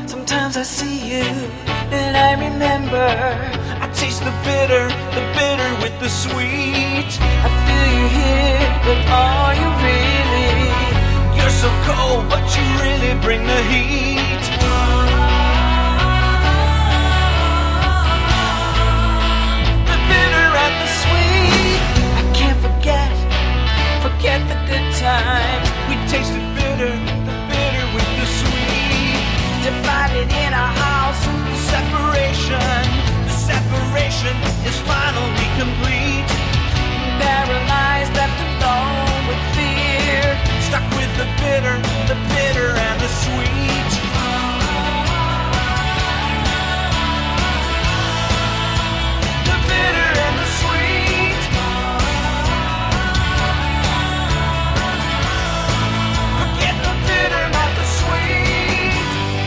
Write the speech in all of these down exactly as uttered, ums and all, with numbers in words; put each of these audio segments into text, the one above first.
Sometimes I see you and I remember. I taste the bitter, the bitter with the sweet. I feel you here, but are you really? You're so cold, but you really bring the heat. The bitter and the sweet. I can't forget, forget the good times. We tasted bitter, the bitter with the sweet. Divided in our house, the separation. The separation is finally complete. Paralyzed, left alone with fear. Stuck with the bitter, the bitter and the sweet. The bitter and the sweet. Forget the bitter, not the sweet.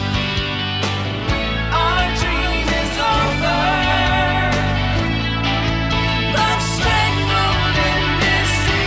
Our dream is over. Love strangled in this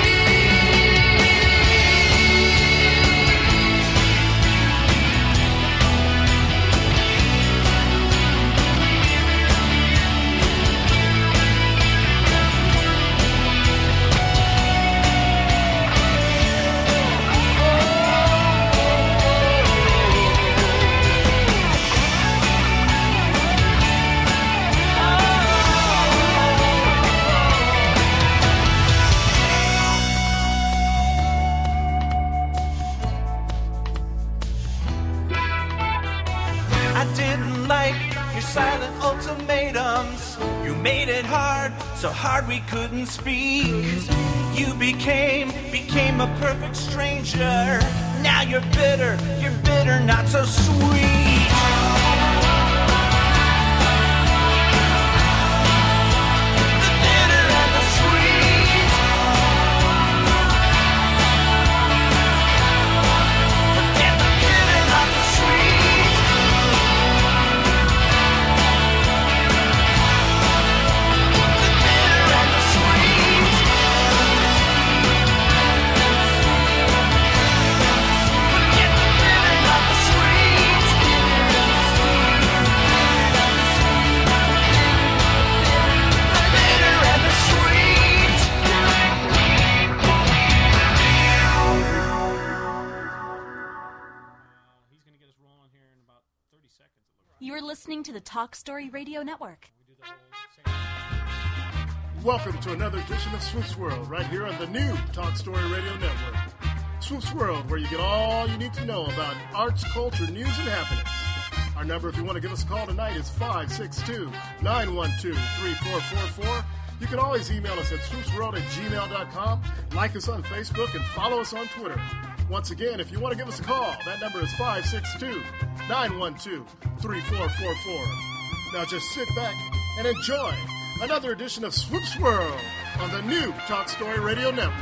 I didn't like your silent ultimatums. You made it hard, so hard we couldn't speak. You became, became a perfect stranger. Now you're bitter, you're bitter, not so sweet. The bitter and the sweet. Forget the bitter, not the sweet. The bitter and the sweet. Forget the bitter, not the sweet. The bitter and the sweet. He's going to get us rolling here in about thirty seconds. It looks like. You're listening to the Talk Story Radio Network. We do the whole same. Welcome to another edition of Swoop's World, right here on the new Talk Story Radio Network. Swoop's World, where you get all you need to know about arts, culture, news, and happenings. Our number, if you want to give us a call tonight, is five six two, nine one two, three four four four. You can always email us at swoopsworld at gmail dot com, like us on Facebook, and follow us on Twitter. Once again, if you want to give us a call, that number is five six two, nine one two, three four four four. Now just sit back and enjoy another edition of Swoop's World on the new Talk Story Radio Network.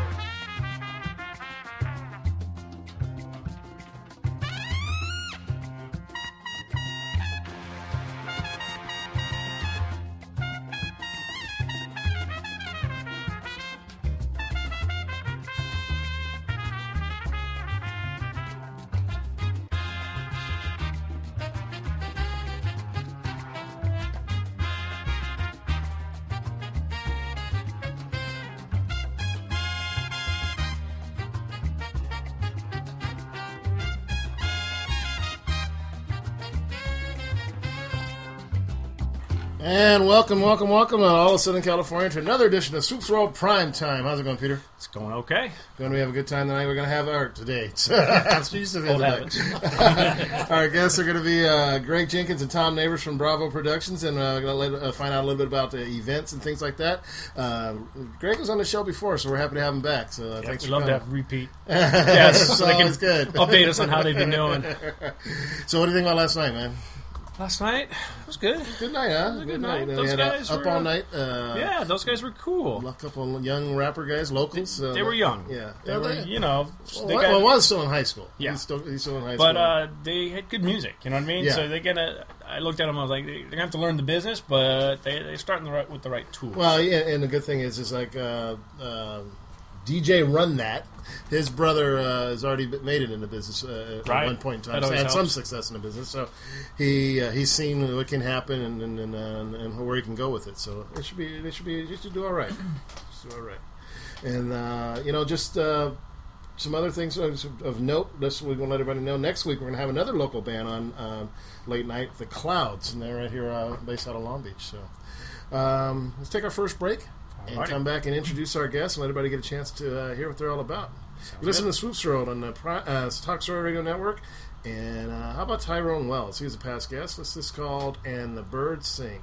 And welcome, welcome, welcome, uh, all of Southern California, to another edition of Swoop's World Prime Time. How's it going, Peter? It's going okay. Going to have a good time tonight. We're going to have art today. That's used to the Old other day. Our guests are going to be uh, Greg Jenkins and Tom Neighbors from Bravo Productions, and uh, going to uh, find out a little bit about the events and things like that. Uh, Greg was on the show before, so we're happy to have him back. So uh, Yeah, thanks we'd for love coming. to have repeat. Yes, so they can Always good. update us on how they've been doing. So what do you think about last night, man? Last night it was good. Good night, huh? was a Good, good night. night. We Those had, uh, guys up were, all uh, night. Uh, Yeah, those guys were cool. A couple of young rapper guys, locals. They, uh, they were young. Yeah, they Yeah, were. they- You know, Well, they well, got, well, one's still in high school. Yeah. he's still he's still in high but school. uh, they had good music. You know what I mean? Yeah. So they gonna. I looked at them. I was like, they're gonna have to learn the business, but they they're starting the right with the right tools. Well, yeah, and the good thing is, is like uh, uh, D J Run That. His brother uh, has already made it in the business uh, at Right. one point in time. That So always had some helps. success in the business. So he uh, he's seen what can happen and and, and, uh, and where he can go with it. So it should be they should be they should do all right. Should do all right. And uh, you know, just uh, some other things of, of note. This we're going to let everybody know. Next week we're going to have another local band on um, late night, The Clouds, and they're right here uh, based out of Long Beach. So um, let's take our first break and Alrighty. come back and introduce our guests and let everybody get a chance to uh, hear what they're all about. You listen to Swoops World on the Pri- uh, Talk Story Radio Network. And uh, how about Tyrone Wells? He's a past guest. This is called And the Birds Sing.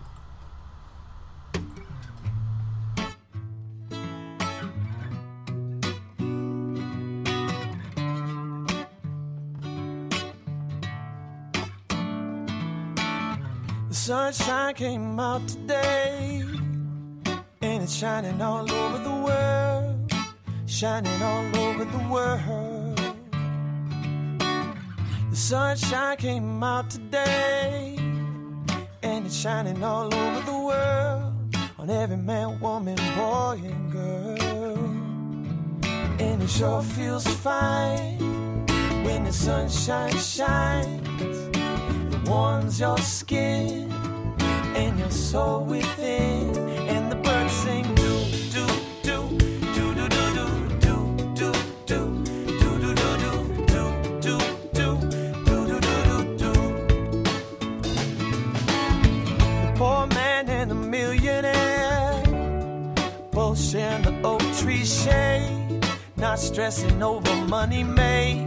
The sunshine came out today, and it's shining all over the world, shining all over the world. The sunshine came out today, and it's shining all over the world, on every man, woman, boy, and girl. And it sure feels fine when the sunshine shines. It warms your skin and your soul within, and the birds sing do do do do do do do do do do do do do do do do do do. The poor man and the millionaire both share the oak tree shade, not stressing over money made.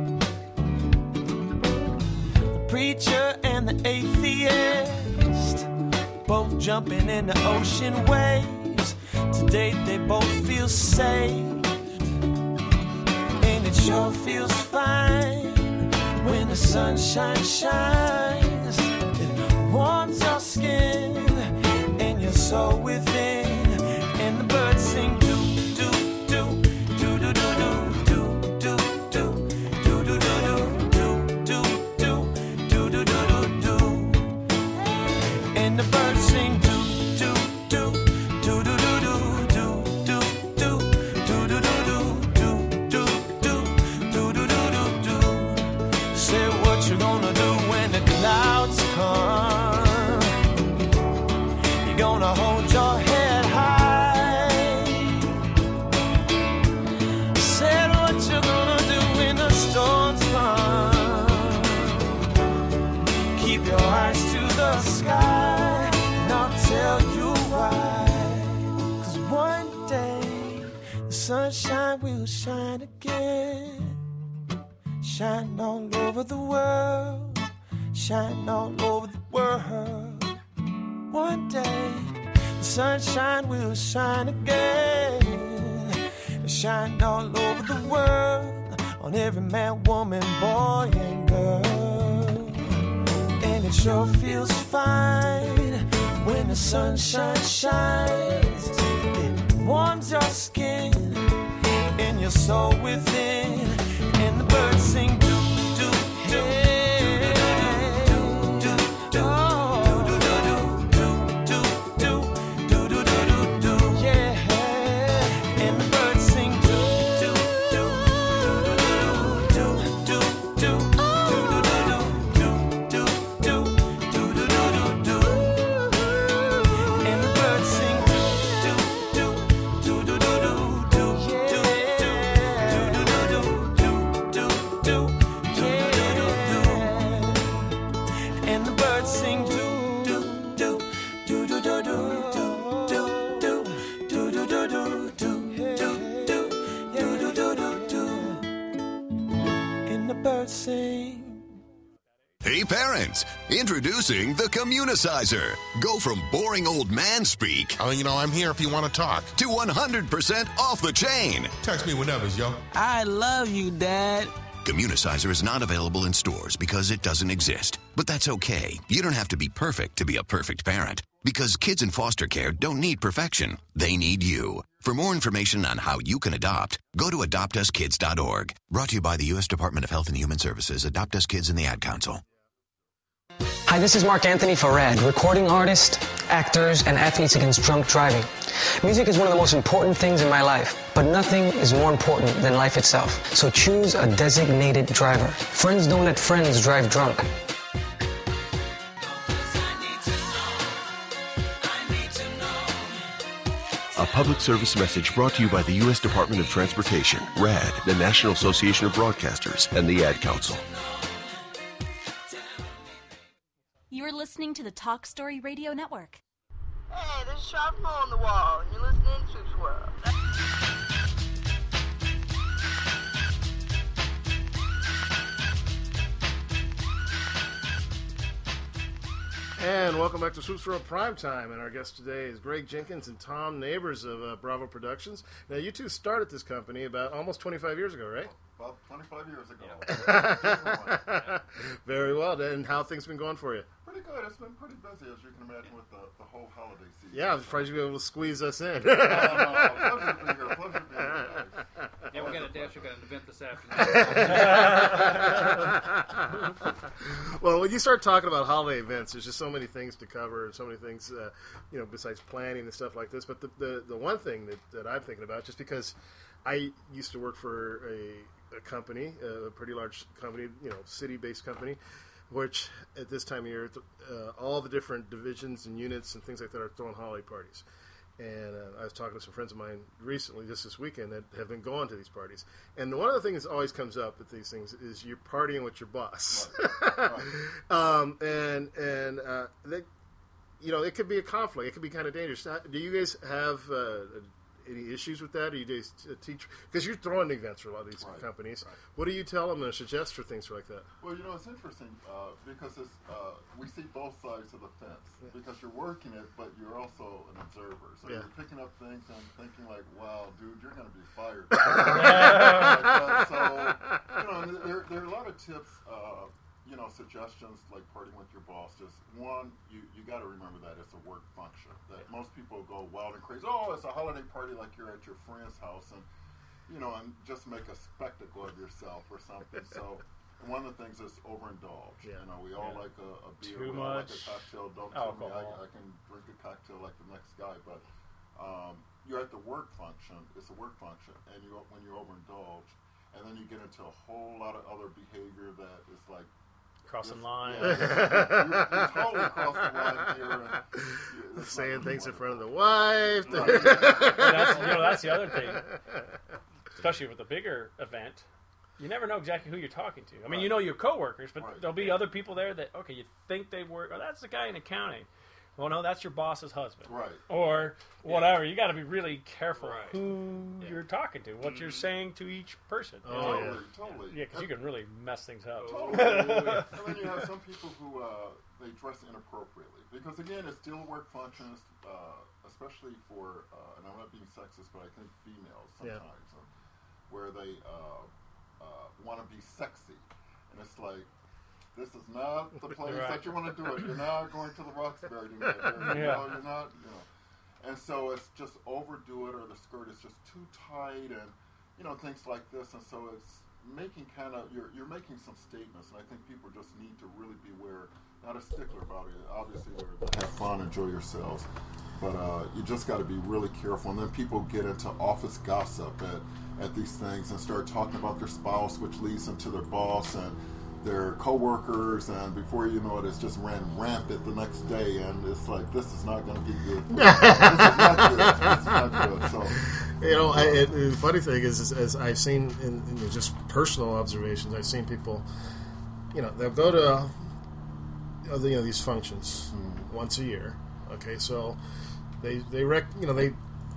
Preacher and the atheist both jumping in the ocean waves. Today they both feel saved, and it sure feels fine when the sunshine shines. It warms your skin and your soul within, and the birds sing do do do do do do do do do do do do do do do. And the birds sing do do do do do do do do do do do do do do do do do do do. Say what you're gonna do when the clouds come. You're gonna hold your head high. Say what you're gonna do when the storms come. Keep your eyes to the sky, and I'll tell you why. Cause one day the sunshine will shine again. Shine all over the world, shine all over the world. One day the sunshine will shine again. Shine all over the world, on every man, woman, boy, and girl. And it sure feels fine when the sunshine shines. It warms your skin and your soul within, and the birds sing do do do do do do do do do do. Yeah, and the birds sing do do do do do do do do do do do do. And the birds sing do do do do do do do do do do do. And the birds sing do do do do do do do do do do do do do do do do do do do. And the birds sing. Hey parents, introducing the Communicizer. Go from boring old man speak Oh, you know, I'm here if you want to talk. to one hundred percent off the chain. Text me whenever, yo. I love you, Dad. Communicizer is not available in stores because it doesn't exist. But that's okay. You don't have to be perfect to be a perfect parent. Because kids in foster care don't need perfection. They need you. For more information on how you can adopt, go to adopt us kids dot org. Brought to you by the U S Department of Health and Human Services, Adopt Us Kids, and the Ad Council. Hi, this is Mark Anthony for RAD, recording artist, actors, and athletes against drunk driving. Music is one of the most important things in my life, but nothing is more important than life itself. So choose a designated driver. Friends don't let friends drive drunk. A public service message brought to you by the U S Department of Transportation, RAD, the National Association of Broadcasters, and the Ad Council. You're listening to the Talk Story Radio Network. Hey, this is Sharp Mo on the wall, and you're listening to Swoops World. And welcome back to Swoops World Primetime. And our guest today is Greg Jenkins and Tom Neighbors of uh, Bravo Productions. Now, you two started this company about almost twenty-five years ago, right? About twenty-five years ago. Very well. And how have things been going for you? Pretty good. It's been pretty busy, as you can imagine, with the, the whole holiday season. Yeah, I'm surprised you were able to squeeze us in. no, no, no. Pleasure to be here. Pleasure to be here, guys. Yeah, we got a dash. We got an event this afternoon. Well, when you start talking about holiday events, there's just so many things to cover and so many things, uh, you know, besides planning and stuff like this. But the the, the one thing that, that I'm thinking about, just because I used to work for a, a company, a pretty large company, you know, city-based company, which at this time of year, uh, all the different divisions and units and things like that are throwing holiday parties. And uh, I was talking to some friends of mine recently, just this weekend, that have been going to these parties. And one of the things that always comes up at these things is you're partying with your boss. Right. Right. um, and and uh, they, you know, it could be a conflict. It could be kind of dangerous. Do you guys have uh, any issues with that? Or you guys teach? Because you're throwing events for a lot of these right. companies. Right. What do you tell them and suggest for things like that? Well, you know, it's interesting uh, because it's, uh, we see both sides of the fence. Yeah. Because you're working it, but you're also an observer. So yeah. you're picking up things and thinking like, wow, dude, you're going to be fired. like uh, so, you know, there, there are a lot of tips, uh, you know, suggestions like partying with your boss. Just one, you, you got to remember that it's a work function. That most people go wild and crazy. Oh, it's a holiday party like you're at your friend's house, and you know, and just make a spectacle of yourself or something. So, and one of the things is overindulge. Yeah. You know, we all yeah. like a, a beer, Too we all much like a cocktail. Don't alcohol. tell me I, I can drink a cocktail like the next guy, but um, you're at the work function. It's a work function, and you when you overindulge, and then you get into a whole lot of other behavior that is like. Crossing lines. Yeah, you're, you're totally crossing the line here. And, yeah, saying things in front of the wife. Right. that's, you know, that's the other thing. Especially with a bigger event. You never know exactly who you're talking to. I mean, right. you know your coworkers, but right. there'll be other people there that, okay, you think they work. Oh, that's the guy in accounting. Well, no, that's your boss's husband. Right. Or whatever. Yeah. You got to be really careful right. who yeah. you're talking to, what mm-hmm. you're saying to each person. Oh, totally, yeah. totally. Yeah, because you can really mess things up. Totally. And then you have some people who, uh, they dress inappropriately. Because, again, it's still a work function, uh, especially for, uh, and I'm not being sexist, but I think females sometimes, yeah. uh, where they uh, uh, want to be sexy. And it's like, this is not the place right. that you want to do it. You're not going to the Roxbury tonight. You're, you yeah. know, you're not, you know. And so it's just overdo it, or the skirt is just too tight, and you know, things like this. And so it's making kind of you're you're making some statements, and I think people just need to really be aware, not a stickler about it. Obviously, to have fun, enjoy yourselves, but uh, you just got to be really careful. And then people get into office gossip at at these things and start talking about their spouse, which leads them to their boss and their co-workers, and before you know it, it's just ran rampant the next day, and it's like, this is not going to be good. This is not good. This is not good. So, you know, I, it, the funny thing is, is, as I've seen in, in just personal observations, I've seen people, you know, they'll go to, uh, you know, these functions mm. once a year. Okay, so they they rec, you know, they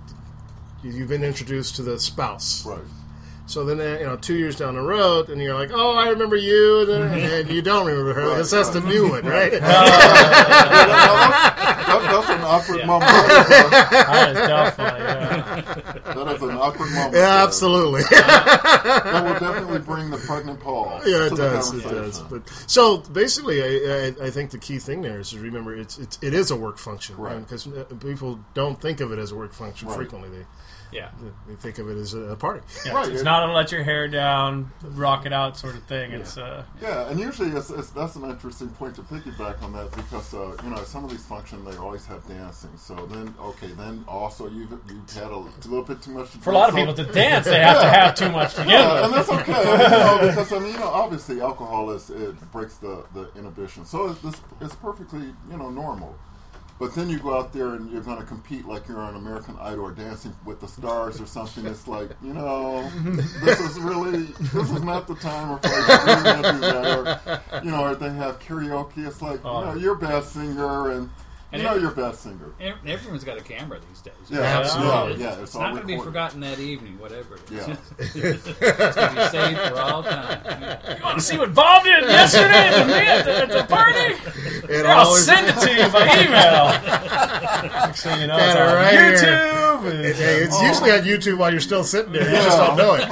you've been introduced to the spouse, right? So then, you know, two years down the road, and you're like, "Oh, I remember you," and, then, and you don't remember her. Right, that's right. The new one, right? Uh, that, that's an awkward yeah. moment. That is definitely, yeah. That is an awkward moment. Yeah, absolutely. That will definitely bring the pregnant pause. Yeah, it to does. the It conversation. does. But so basically, I, I, I think the key thing there is to remember it's, it's it is a work function, Right. Because people don't think of it as a work function Right. frequently. They Yeah. they think of it as a party. Yeah, Right. It's not a let your hair down, rock it out sort of thing. It's uh, Yeah, and usually it's, it's, that's an interesting point to piggyback on that because uh, you know at some of these functions they always have dancing. So then, okay, then also you've you've had a little bit too much. To for a lot of so, people to dance, they have to have too much to get Yeah, with. and that's okay. You know, because I mean, you know, obviously alcohol is it breaks the, the inhibition, so it's, it's it's perfectly you know normal. But then you go out there and you're going to compete like you're on American Idol or Dancing with the Stars or something. It's like, you know, this is really, this is not the time or place to really do that. Or, you know, or they have karaoke. It's like, Oh. you know, you're a bad singer and, And you know every- you're a bad singer. Ev- Everyone's got a camera these days. Yeah, absolutely. It's, Yeah, it's it's all not going to be recorded. forgotten that evening, whatever it is. Yeah. It's going to be saved for all time. You want to see what Bob did yesterday at the, at the, at the party? It Here, I'll always- send it to you by email. Next thing you know, it's Got it on right here. YouTube. and- It- hey, it's oh. usually on YouTube while you're still sitting there. You Yeah. just don't know it.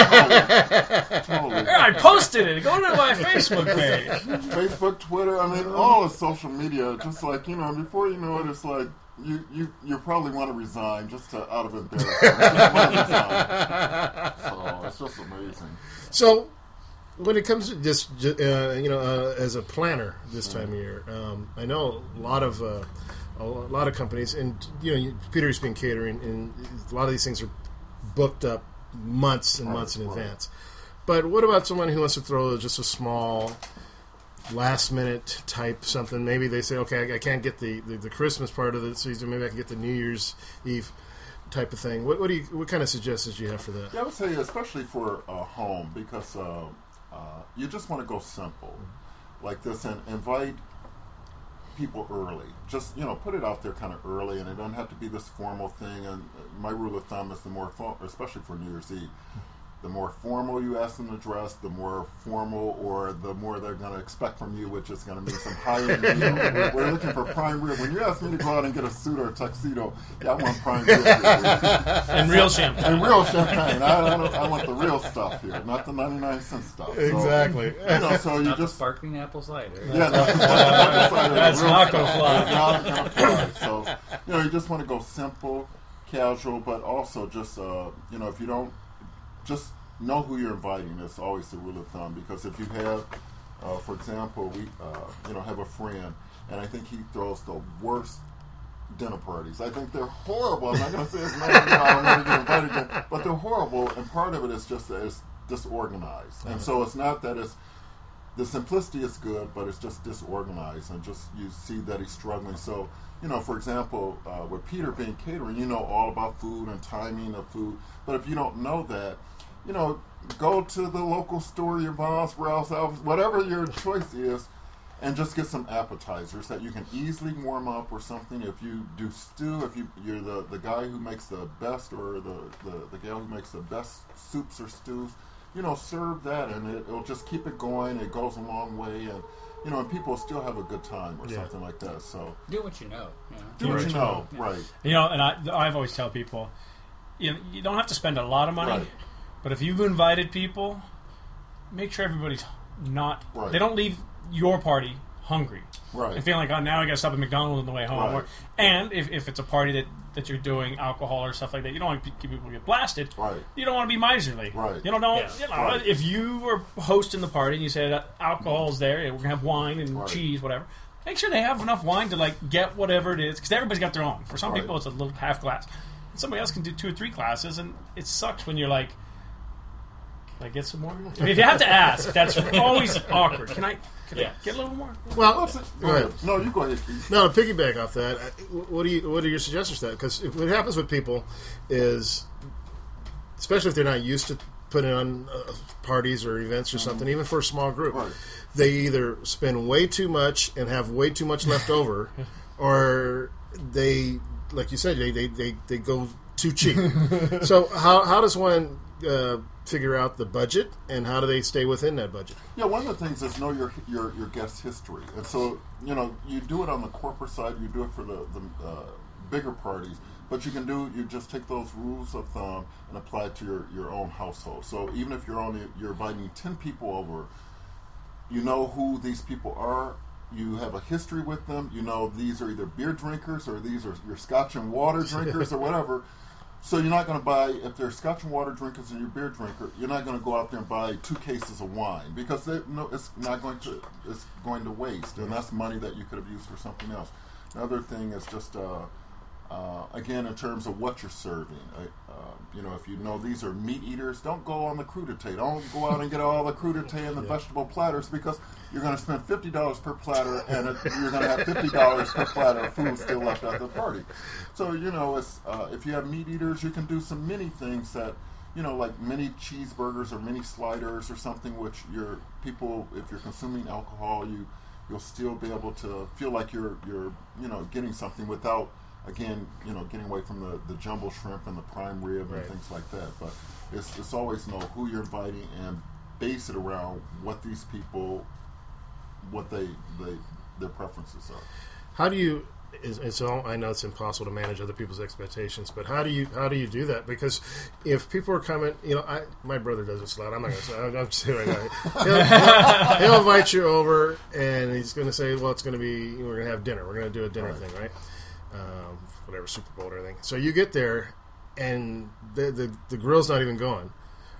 Totally. Here, I posted it. Go to my Facebook page. Facebook, Twitter, I mean, all of social media, just like, you know, before you know it, it's like, you, you, you probably want to resign just to, out of embarrassment. You just want to resign. So, it's just amazing. So, when it comes to just, ju- uh, you know, uh, as a planner this time of year, um, I know a lot of uh, a lot of companies, and you know, you- Peter's been catering, and a lot of these things are booked up months and Right, months in right. advance. But what about someone who wants to throw just a small, last minute type something? Maybe they say, okay, I, I can't get the, the, the Christmas part of the season. Maybe I can get the New Year's Eve type of thing. What, what do you? What kind of suggestions do you have for that? Yeah, I would say especially for a home because uh, uh, you just want to go simple like this and invite people early. Just, you know, put it out there kind of early, and it doesn't have to be this formal thing. And my rule of thumb is the more, fo- especially for New Year's Eve, the more formal you ask them to dress, the more formal or the more they're going to expect from you, which is going to mean some high-end meal. We're, we're looking for prime rib. When you ask me to go out and get a suit or a tuxedo, yeah, I want prime rib. And real champagne. And real champagne. I, I, don't, I want the real stuff here, not the ninety-nine cent stuff. So, Exactly. you know, so you Not the just... sparkling apple cider. Yeah, that's, that's, That's not gonna fly. Not gonna fly. So, you know, you just want to go simple, casual, but also just, uh, you know, if you don't, just know who you're inviting. That's always the rule of thumb. Because if you have, uh, for example, we, uh, you know, have a friend, and I think he throws the worst dinner parties. I think they're horrible. I'm not going to say his name. I'm not going to get invited again, but they're horrible. And part of it is just that it's disorganized. And so it's not that it's the simplicity is good, but it's just disorganized, and just you see that he's struggling. So, you know, for example, uh, with Peter being catering, you know all about food and timing of food. But if you don't know that, you know, go to the local store, your Vons, Ralph's, Alphas, whatever your choice is, and just get some appetizers that you can easily warm up or something. If you do stew, if you, you're the, the guy who makes the best or the, the, the gal who makes the best soups or stews, you know, serve that, and it, it'll just keep it going. It goes a long way, and, you know, and people still have a good time or Yeah. something like that. So Do what you know. You know. do what you know, right. You know, and I, I've always tell people, you know, you don't have to spend a lot of money, Right. but if you've invited people, make sure everybody's not. Right. They don't leave your party hungry. Right. And feeling like, oh, now I got to stop at McDonald's on the way home. Right. Or, and if, if it's a party that, that you're doing alcohol or stuff like that, you don't want to keep people get blasted. Right. You don't want to be miserly. Right. You know, don't, Yeah. you know, Right. if you were hosting the party and you said uh, alcohol's there, we're going to have wine and Right. cheese, whatever. Make sure they have enough wine to like get whatever it is, because everybody's got their own. For some Right. people, it's a little half glass. Somebody else can do two or three glasses, and it sucks when you're like, "Can I get some more?" I mean, if you have to ask, that's always awkward. Can I? Can Yeah. I get a little more? Well, Go go ahead. ahead. No, you go ahead, Keith. No, to piggyback off that, I- what do you? What are your suggestions to that? Because what happens with people is, especially if they're not used to putting on uh, parties or events or something, even for a small group, Right. they either spend way too much and have way too much left over, or they, like you said, they they, they, they go too cheap. So how how does one uh, figure out the budget, and how do they stay within that budget? Yeah, one of the things is know your your your guest history, and so you know you do it on the corporate side, you do it for the the uh, bigger parties. But you can do, you just take those rules of thumb and apply it to your, your own household. So even if you're only, you're inviting ten people over, you know who these people are, you have a history with them, you know these are either beer drinkers or these are your scotch and water drinkers or whatever. So you're not going to buy, if they're scotch and water drinkers and you're a beer drinker, you're not going to go out there and buy two cases of wine because they, no, it's not going to, it's going to waste, and that's money that you could have used for something else. Another thing is just, uh, uh, again, in terms of what you're serving. Uh, uh, you know, if you know these are meat eaters, don't go on the crudité. Don't go out and get all the crudité and the yeah. vegetable platters because you're going to spend fifty dollars per platter, and it, you're going to have fifty dollars per platter of food still left at the party. So, you know, it's, uh, if you have meat eaters, you can do some mini things that, you know, like mini cheeseburgers or mini sliders or something, which your people, if you're consuming alcohol, you, you'll still be able to feel like you're, you're, you know, getting something without, again, you know, getting away from the, the jumbo shrimp and the prime rib right. and things like that. But it's, it's always know who you're inviting and base it around what these people, what they, they their preferences are. How do you? Is, and so I know it's impossible to manage other people's expectations, but how do you how do you do that? Because if people are coming, you know, I, my brother does this a lot. I'm not going to say. I'm, I'm saying right now. He'll, he'll, he'll invite you over, and he's going to say, "Well, it's going to be we're going to have dinner. We're going to do a dinner right. thing, right? Um, whatever, Super Bowl or anything." So you get there, and the the, the grill's not even going.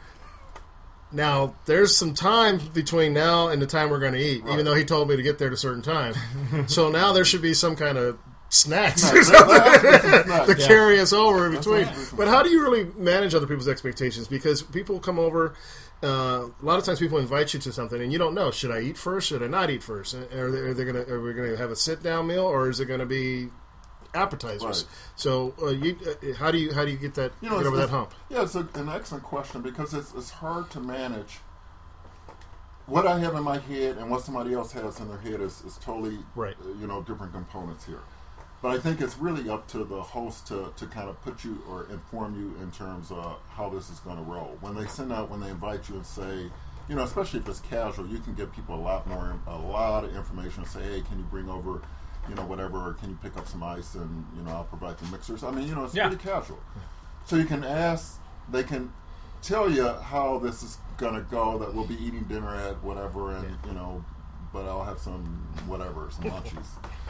Now, there's some time between now and the time we're going to eat, right. even though he told me to get there at a certain time. So now there should be some kind of snacks or something to yeah. carry us over in between. But how do you really manage other people's expectations? Because people come over, uh, a lot of times people invite you to something, and you don't know, should I eat first, should I not eat first? Are, they, are, they gonna, are we going to have a sit-down meal, or is it going to be appetizers? Right. So, uh, you, uh, how do you how do you get that you know, get over that hump? Yeah, it's a, an excellent question because it's it's hard to manage. What I have in my head and what somebody else has in their head is, is totally right. uh, you know different components here. But I think it's really up to the host to, to kind of put you or inform you in terms of how this is going to roll. When they send out, when they invite you and say, you know, especially if it's casual, you can give people a lot more, a lot of information and say, hey, can you bring over, you know, whatever, or can you pick up some ice and, you know, I'll provide the mixers. I mean, you know, it's yeah. pretty casual. So you can ask, they can tell you how this is going to go, that we'll be eating dinner at whatever, and, you know, but I'll have some whatever, some munchies.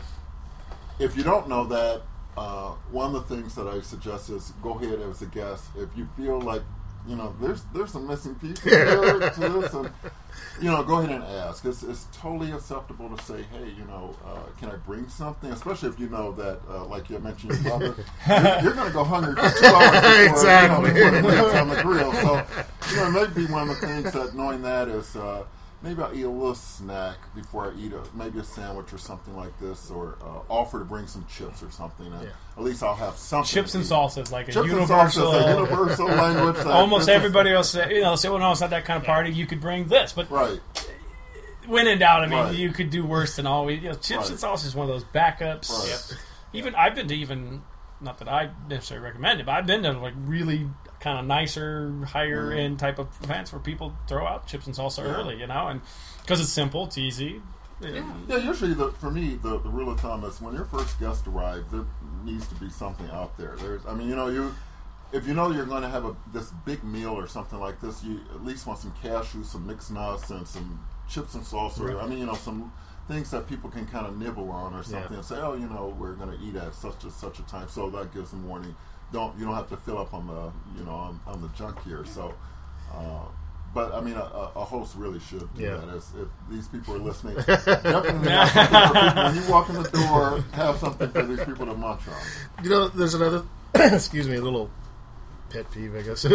If you don't know that, uh, one of the things that I suggest is go ahead as a guest. If you feel like, you know, there's there's some missing pieces here to this, and, you know, go ahead and ask. It's, it's totally acceptable to say, hey, you know, uh, can I bring something? Especially if you know that, uh, like you mentioned, your brother, you're, you're going to go hungry for two hours before, exactly. you know, before the meal's on the grill. So, you know, maybe one of the things that knowing that is, uh, maybe I'll eat a little snack before I eat a maybe a sandwich or something like this, or uh, offer to bring some chips or something. And yeah. At least I'll have something. Chips and salsas, like a chips universal, and salsas, a universal language. That almost everybody else, you know, say, well, no, it's not that kind of party. You could bring this, but right. when in doubt, I mean, right. you could do worse than always. You know, chips right. and salsa is one of those backups. Right. Yep. Even I've been to even, not that I necessarily recommend it, but I've been to like really kind of nicer, higher mm. end type of events where people throw out chips and salsa yeah. early, you know, and because it's simple, it's easy. Yeah, yeah usually the, for me, the, the rule of thumb is when your first guest arrives, there needs to be something out there. There's, I mean, you know, you if you know you're going to have a this big meal or something like this, you at least want some cashews, some mixed nuts, and some chips and salsa. Right. I mean, you know, some things that people can kind of nibble on or something, yeah. and say, oh, you know, we're going to eat at such and such a time, so that gives them warning. Don't you don't have to fill up on the you know on, on the junk here. So, uh, but I mean, a, a host really should do yeah. that. As if these people are listening, definitely have something for people. When you walk in the door, have something for these people to munch on. You know, there's another excuse me, a little pet peeve, I guess.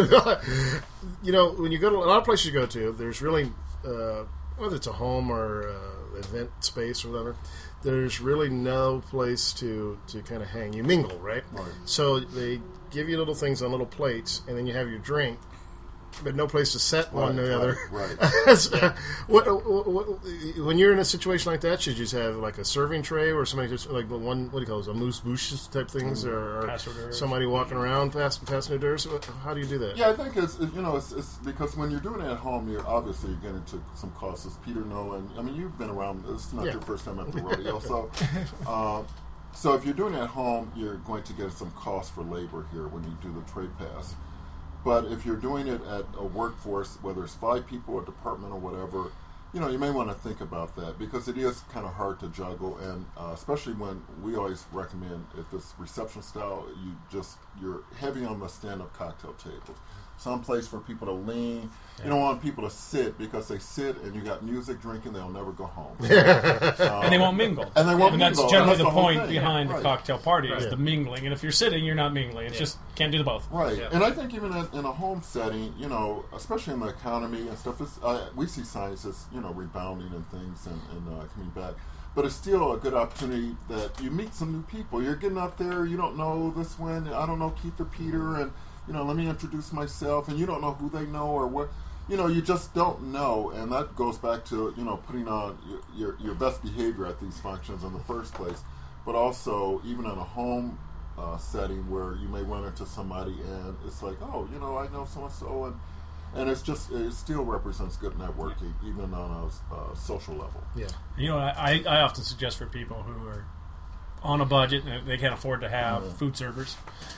You know, when you go to a lot of places you go to, there's really uh, whether it's a home or uh, event space or whatever. There's really no place to, to kind of hang. You mingle, right? right? So they give you little things on little plates, and then you have your drink, but no place to set right, one or the other. Right. right. so, what, what, what, when you're in a situation like that, should you just have like a serving tray, or somebody just like one? What do you call those? A moose bouches type things, mm, or, or somebody walking around past passing the doors? How do you do that? Yeah, I think it's you know it's, it's because when you're doing it at home, you're obviously you're getting into some costs. As Peter know, and I mean you've been around. It's not yeah. your first time at the rodeo, so. Uh, So if you're doing it at home, you're going to get some cost for labor here when you do the trade pass. But if you're doing it at a workforce, whether it's five people, a department, or whatever, you know, you may want to think about that because it is kind of hard to juggle, and uh, especially when we always recommend if it's reception style, you just you're heavy on the stand-up cocktail tables. Some place for people to lean. Yeah. You don't want people to sit because they sit and you got music drinking, they'll never go home. So, um, and they won't mingle. And they won't and mingle. that's generally and that's the, the point thing. behind yeah, the right. cocktail party right. is the mingling. And if you're sitting, you're not mingling. It's yeah. just can't do the both. Right. Yeah. And I think even in, in a home setting, you know, especially in the economy and stuff, it's, uh, we see signs as, you know, rebounding and things and, and uh, coming back. But it's still a good opportunity that you meet some new people. You're getting out there, you don't know this one, I don't know Keith or Peter, and, you know, let me introduce myself, and you don't know who they know or what, you know, you just don't know, and that goes back to, you know, putting on your, your, your best behavior at these functions in the first place, but also even in a home uh, setting where you may run into somebody and it's like, oh, you know, I know so-and-so, and and it's just, it still represents good networking, yeah. even on a uh, social level. Yeah. You know, I, I often suggest for people who are on a budget and they can't afford to have mm-hmm. food servers,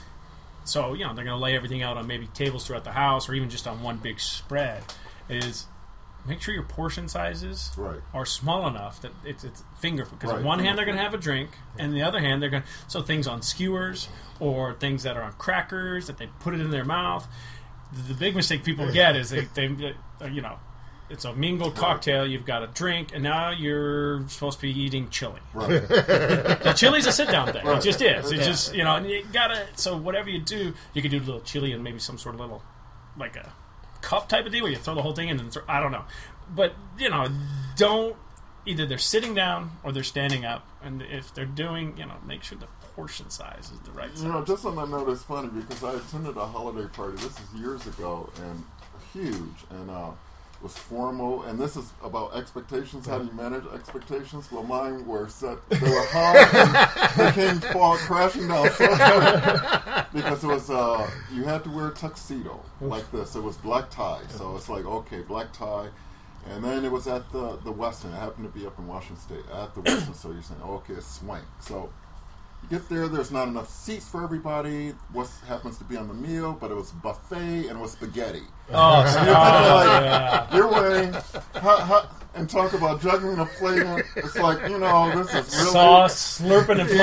so, you know, they're going to lay everything out on maybe tables throughout the house or even just on one big spread, is make sure your portion sizes right. are small enough that it's, it's finger food. Because right. on one hand, they're going to have a drink, and the other hand, they're going to... So things on skewers or things that are on crackers, that they put it in their mouth. The, the big mistake people get is they, they, they uh, you know... It's a mingled cocktail. You've got a drink, and now you're supposed to be eating chili. Right. The chili's a sit-down thing. Right. It just is. It Yeah. just, you know, and you gotta. So whatever you do, you could do a little chili and maybe some sort of little, like a cup type of deal where you throw the whole thing in and throw, I don't know, but you know, don't either they're sitting down or they're standing up, and if they're doing, you know, make sure the portion size is the right size. You know, just on that note, it's funny because I attended a holiday party. This is years ago and huge, and. uh was formal, and this is about expectations. How do you manage expectations? Well, mine were set. They were high, and they came fall crashing down so hard because it was uh, you had to wear a tuxedo like this. It was black tie, so it's like okay, black tie, and then it was at the the Westin. I happened to be up in Washington State at the Westin, so you're saying oh, okay, it's swank. So. You get there, there's not enough seats for everybody. What happens to be on the meal, but it was buffet and it was spaghetti. Oh, so you're, oh like, yeah. you're wearing, ha, ha, and talk about juggling a plate. In, it's like, you know, this is really... Sauce, slurping and flying.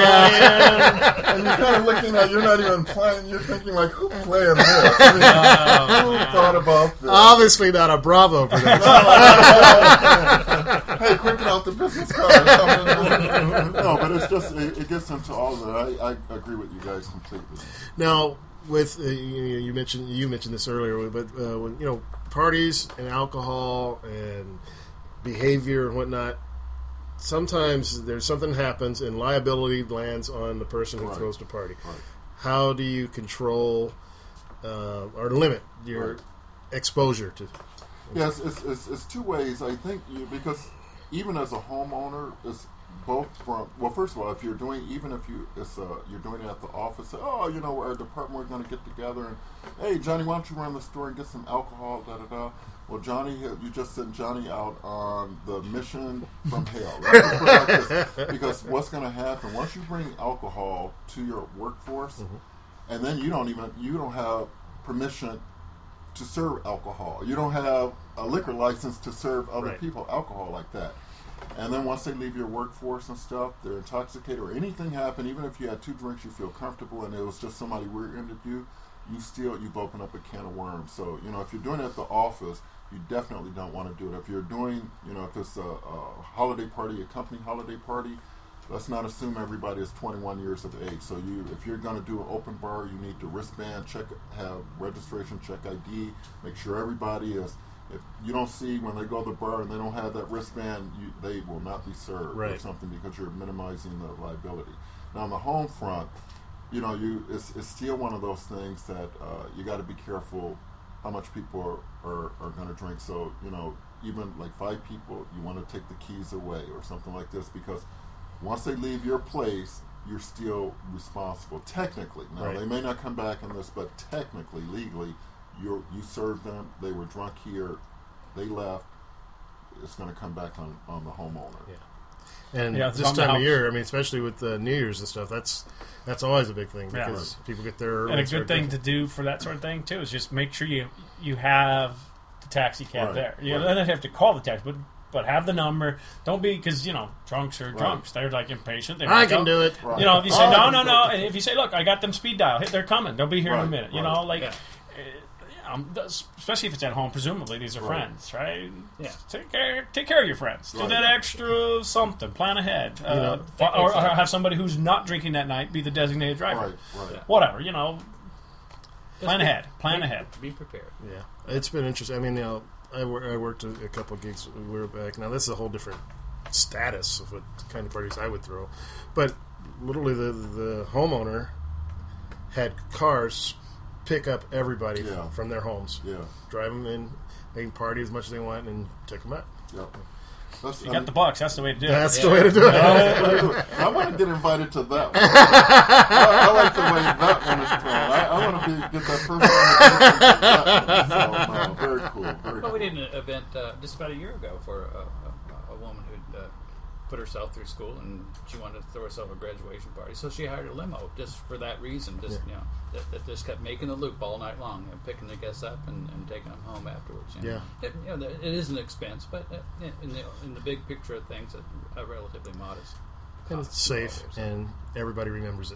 Yeah. And you're kind of looking at, you're not even playing, you're thinking like, who playing this? I mean, oh, who thought about this? Obviously not a Bravo production. Hey, quicken out the business card. No, but it's just, it, it gets into all of that. I, I agree with you guys completely. Now, with uh, you, you mentioned you mentioned this earlier, but uh, when you know parties and alcohol and behavior and whatnot, sometimes there's something happens and liability lands on the person who right. throws the party. Right. How do you control uh, or limit your right. exposure to? Yes, it's, it's, it's two ways. I think you, because even as a homeowner, it's both from well. First of all, if you're doing even if you it's uh, you're doing it at the office, oh, you know, our department we're going to get together and hey, Johnny, why don't you run the store and get some alcohol? Da da da. Well, Johnny, you just sent Johnny out on the mission from hell, right? Like this. Because what's going to happen once you bring alcohol to your workforce, mm-hmm. and then you don't even you don't have permission to serve alcohol. You don't have a liquor license to serve other right. people alcohol like that. And then once they leave your workforce and stuff, they're intoxicated or anything happened, even if you had two drinks, you feel comfortable and it was just somebody rear-ended you, you still, you've opened up a can of worms. So, you know, if you're doing it at the office, you definitely don't want to do it. If you're doing, you know, if it's a, a holiday party, a company holiday party, let's not assume everybody is twenty-one years of age. So you, if you're going to do an open bar, you need to wristband, check, have registration, check I D, make sure everybody is. If you don't see when they go to the bar and they don't have that wristband, you, they will not be served right. or something because you're minimizing the liability. Now on the home front, you know, you it's, it's still one of those things that uh, you got to be careful how much people are, are, are going to drink. So, you know, even like five people, you want to take the keys away or something like this because once they leave your place, you're still responsible technically. Now right. they may not come back in this, but technically, legally, you you served them. They were drunk here. They left. It's going to come back on, on the homeowner. Yeah. And Yeah, this something time of helps. year, I mean, especially with the New Year's and stuff, that's that's always a big thing Yeah. because people get there early And a start good thing drinking. to do for that sort of thing too is just make sure you you have the taxi cab Right, there. You right. don't have to call the taxi, but but have the number. Don't be because you know drunks are Right. drunks. They're like impatient. They I want to can go. do it. You Right. know, if you say Oh, I no, can no, do no, it. and if you say, look, I got them speed dial. Hey, they're coming. They'll be here in a Right, minute. You right. know, like. Yeah. uh, Um, th- especially if it's at home, presumably these are Right. friends, right? Yeah. Take care, take care of your friends. Do Right. that extra something. Plan ahead, uh, know, f- or, or have somebody who's not drinking that night be the designated driver. Right, right. Whatever, you know. Plan be- ahead. Plan be, ahead. Be prepared. Yeah, it's been interesting. I mean, you know, I, wor- I worked a, a couple of gigs. We were back. Now this is a whole different status of what kind of parties I would throw, but literally the the homeowner had cars pick up everybody Yeah. from their homes, Yeah. drive them in, they can party as much as they want, and take them out. Yep. That's, You got the bucks. That's the way to do it. That's the way to do it. I want to get invited to that one. I, I like the way that one is thrown. I, I want to be, get that first one. So, no, very cool. Very Well, cool. we did an event uh, just about a year ago for a, a, a woman who'd uh, put herself through school and she wanted to throw herself a graduation party. So she hired a limo just for that reason. Just Yeah. you know, that, that just kept making the loop all night long and picking the guests up and, and taking them home afterwards. You know. Yeah. It, you know, it is an expense, but uh, in the in the big picture of things, a, a relatively modest. And it's safe, and everybody remembers it.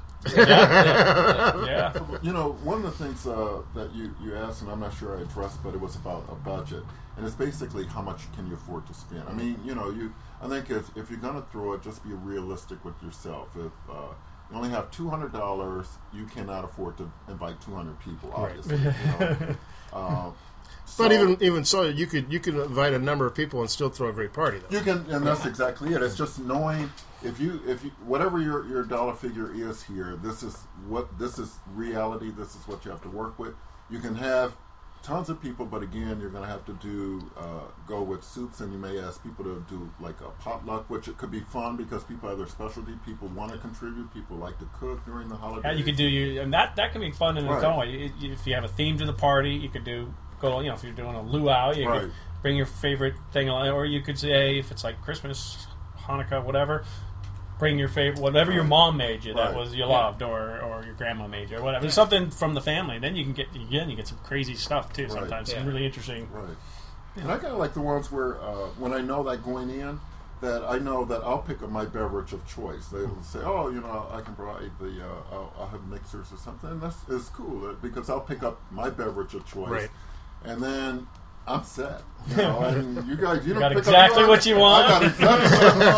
Yeah. You know, one of the things uh, that you, you asked, and I'm not sure I addressed, but it was about a budget. And it's basically how much can you afford to spend. I mean, you know, you. I think if, if you're going to throw it, just be realistic with yourself. If uh, you only have two hundred dollars, you cannot afford to invite two hundred people, obviously. You know? uh, But so- even even so, you could you could invite a number of people and still throw a great party, though. You can, and that's exactly it. It's just knowing if you if you whatever your, your dollar figure is here, this is what this is reality. This is what you have to work with. You can have tons of people, but again, you're going to have to do uh, go with soups, and you may ask people to do like a potluck, which it could be fun because people have their specialty. People want to contribute. People like to cook during the holidays. Yeah, you could do you, and that that can be fun in its Right. own way. You- you- If you have a theme to the party, you could do go. You know, if you're doing a luau, you Right. could bring your favorite thing, or you could say if it's like Christmas, Hanukkah, whatever. Bring your favorite, whatever your mom made you that Right. was you Yeah. loved, or, or your grandma made you, or whatever. Something from the family. Then you can get again, you get some crazy stuff too. Right. Sometimes some Yeah. really interesting. Right. And I kind of like the ones where, uh, when I know that going in, that I know that I'll pick up my beverage of choice. They will say, oh, you know, I can provide the, uh, I'll, I'll have mixers or something. And that's is cool uh, because I'll pick up my beverage of choice. Right. And then I'm set. You know, and you guys, you, You don't got pick exactly up what you want. I got exactly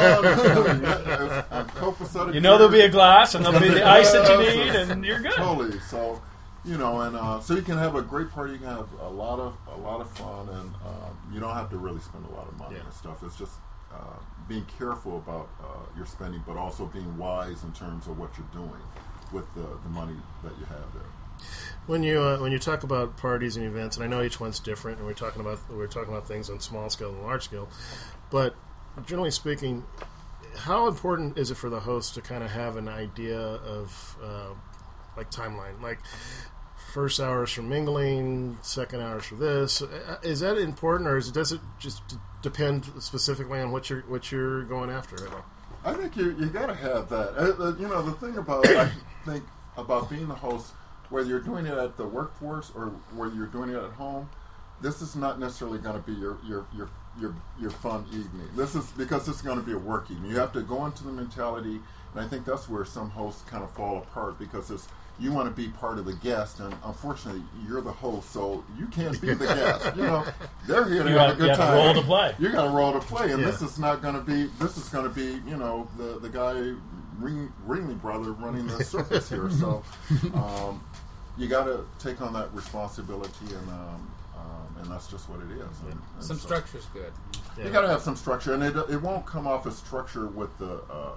what I want. I'm copacetic. You know there'll be a here. glass and there'll be the ice that you need, and you're good. Totally. So, you know, and uh, so you can have a great party. You can have a lot of a lot of fun, and um, you don't have to really spend a lot of money Yeah. and stuff. It's just uh, being careful about uh, your spending, but also being wise in terms of what you're doing with the, the money that you have there. When you uh, when you talk about parties and events, and I know each one's different, and we're talking about we're talking about things on small scale and large scale, but generally speaking, how important is it for the host to kind of have an idea of uh, like timeline, like first hours for mingling, second hours for this? Uh, Is that important, or is, does it just d- depend specifically on what you're what you're going after? Right now? I think you you got to have that. Uh, uh, you know, the thing about I think about being the host, whether you're doing it at the workforce or whether you're doing it at home, this is not necessarily going to be your your your your your fun evening. This is because it's going to be a work evening. You have to go into the mentality, and I think that's where some hosts kind of fall apart because it's you want to be part of the guest, and unfortunately, you're the host, so you can't be the guest. You know, they're here to You have have- a good you have to time. roll to play. You got to roll to play, and Yeah. this is not going to be. This is going to be, you know, the the guy Ring, Ringley brother running the circus here. So, um, you got to take on that responsibility, and um, um, and that's just what it is. And, and Some so- structure's good. You got to have some structure, and it it won't come off as structure with the. Uh,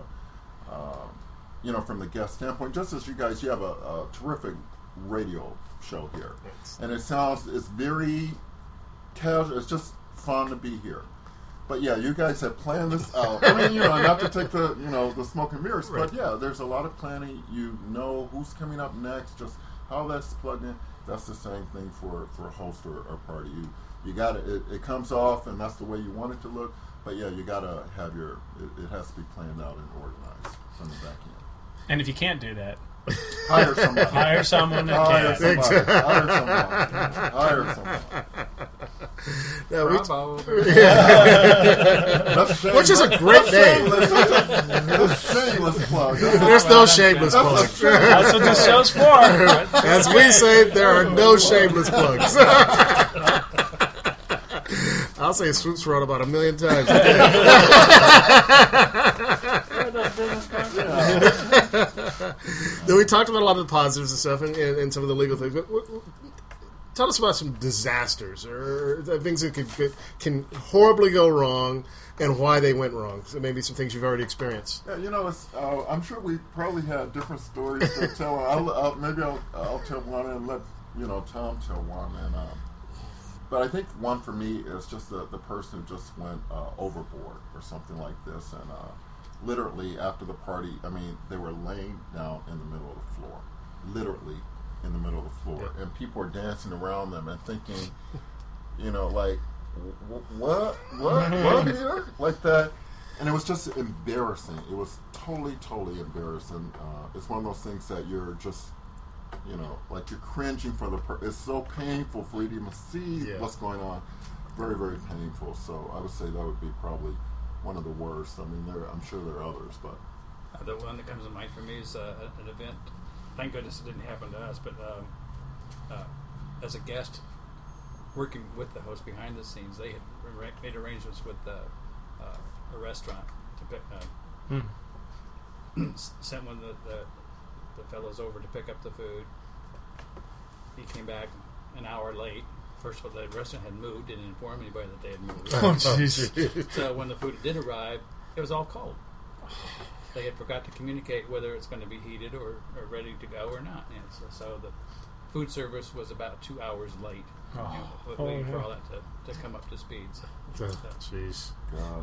uh, you know, from the guest standpoint, just as you guys, you have a, a terrific radio show here, and it sounds it's very casual. It's just fun to be here. But yeah, you guys have planned this out. I mean, you know, not to take the you know the smoke and mirrors, Right. but yeah, there's a lot of planning. You know who's coming up next, just how that's plugged in. That's the same thing for, for a host or a party. You you got it, it. It comes off, and that's the way you want it to look. but yeah, you gotta have your. It, it has to be planned out and organized from the back end. And if you can't do that, hire someone. hire someone that hire can. Somebody. Hire someone. Hire someone. Yeah, we Bravo. That's Which is a shameless- great that's name. shameless- That's a shameless plug. There's no shameless plugs. That's what this show's for. As we say, there are no shameless plugs. I'll say Swoops World about a million times. Then we talked about a lot of the positives and stuff, and, and, and some of the legal things. But w- w- tell us about some disasters or things that could, can horribly go wrong, and why they went wrong. So maybe some things you've already experienced. Yeah, you know, it's, uh, I'm sure we probably had different stories to tell. I'll, I'll, maybe I'll, I'll tell one and let you know Tom tell one. And um, but I think one for me is just the the person who just went uh, overboard or something like this, and uh, literally after the party, I mean, they were laying down in the middle of the floor, literally in the middle of the floor, yeah. And people are dancing around them and thinking, you know, like. What? What? What here? Like that. And it was just embarrassing. It was totally, totally embarrassing. Uh, it's one of those things that you're just, you know, like you're cringing for the per- it's so painful for you to even see yeah. what's going on. Very, very painful. So I would say that would be probably one of the worst. I mean, there. I'm sure there are others, but. Uh, the one that comes to mind for me is uh, an event. Thank goodness it didn't happen to us, but um, uh, as a guest, working with the host behind the scenes, they had ra- made arrangements with uh, uh, a restaurant to pick, uh, hmm. sent one of the, the, the fellows over to pick up the food. He came back an hour late. First of all, the restaurant had moved, didn't inform anybody that they had moved. Oh, jeez. So when the food did arrive, it was all cold. They had forgot to communicate whether it's going to be heated or, or ready to go or not. And so, so the food service was about two hours late. Oh. You know, waiting oh, for all that to, to come up to speed. So, Jeez.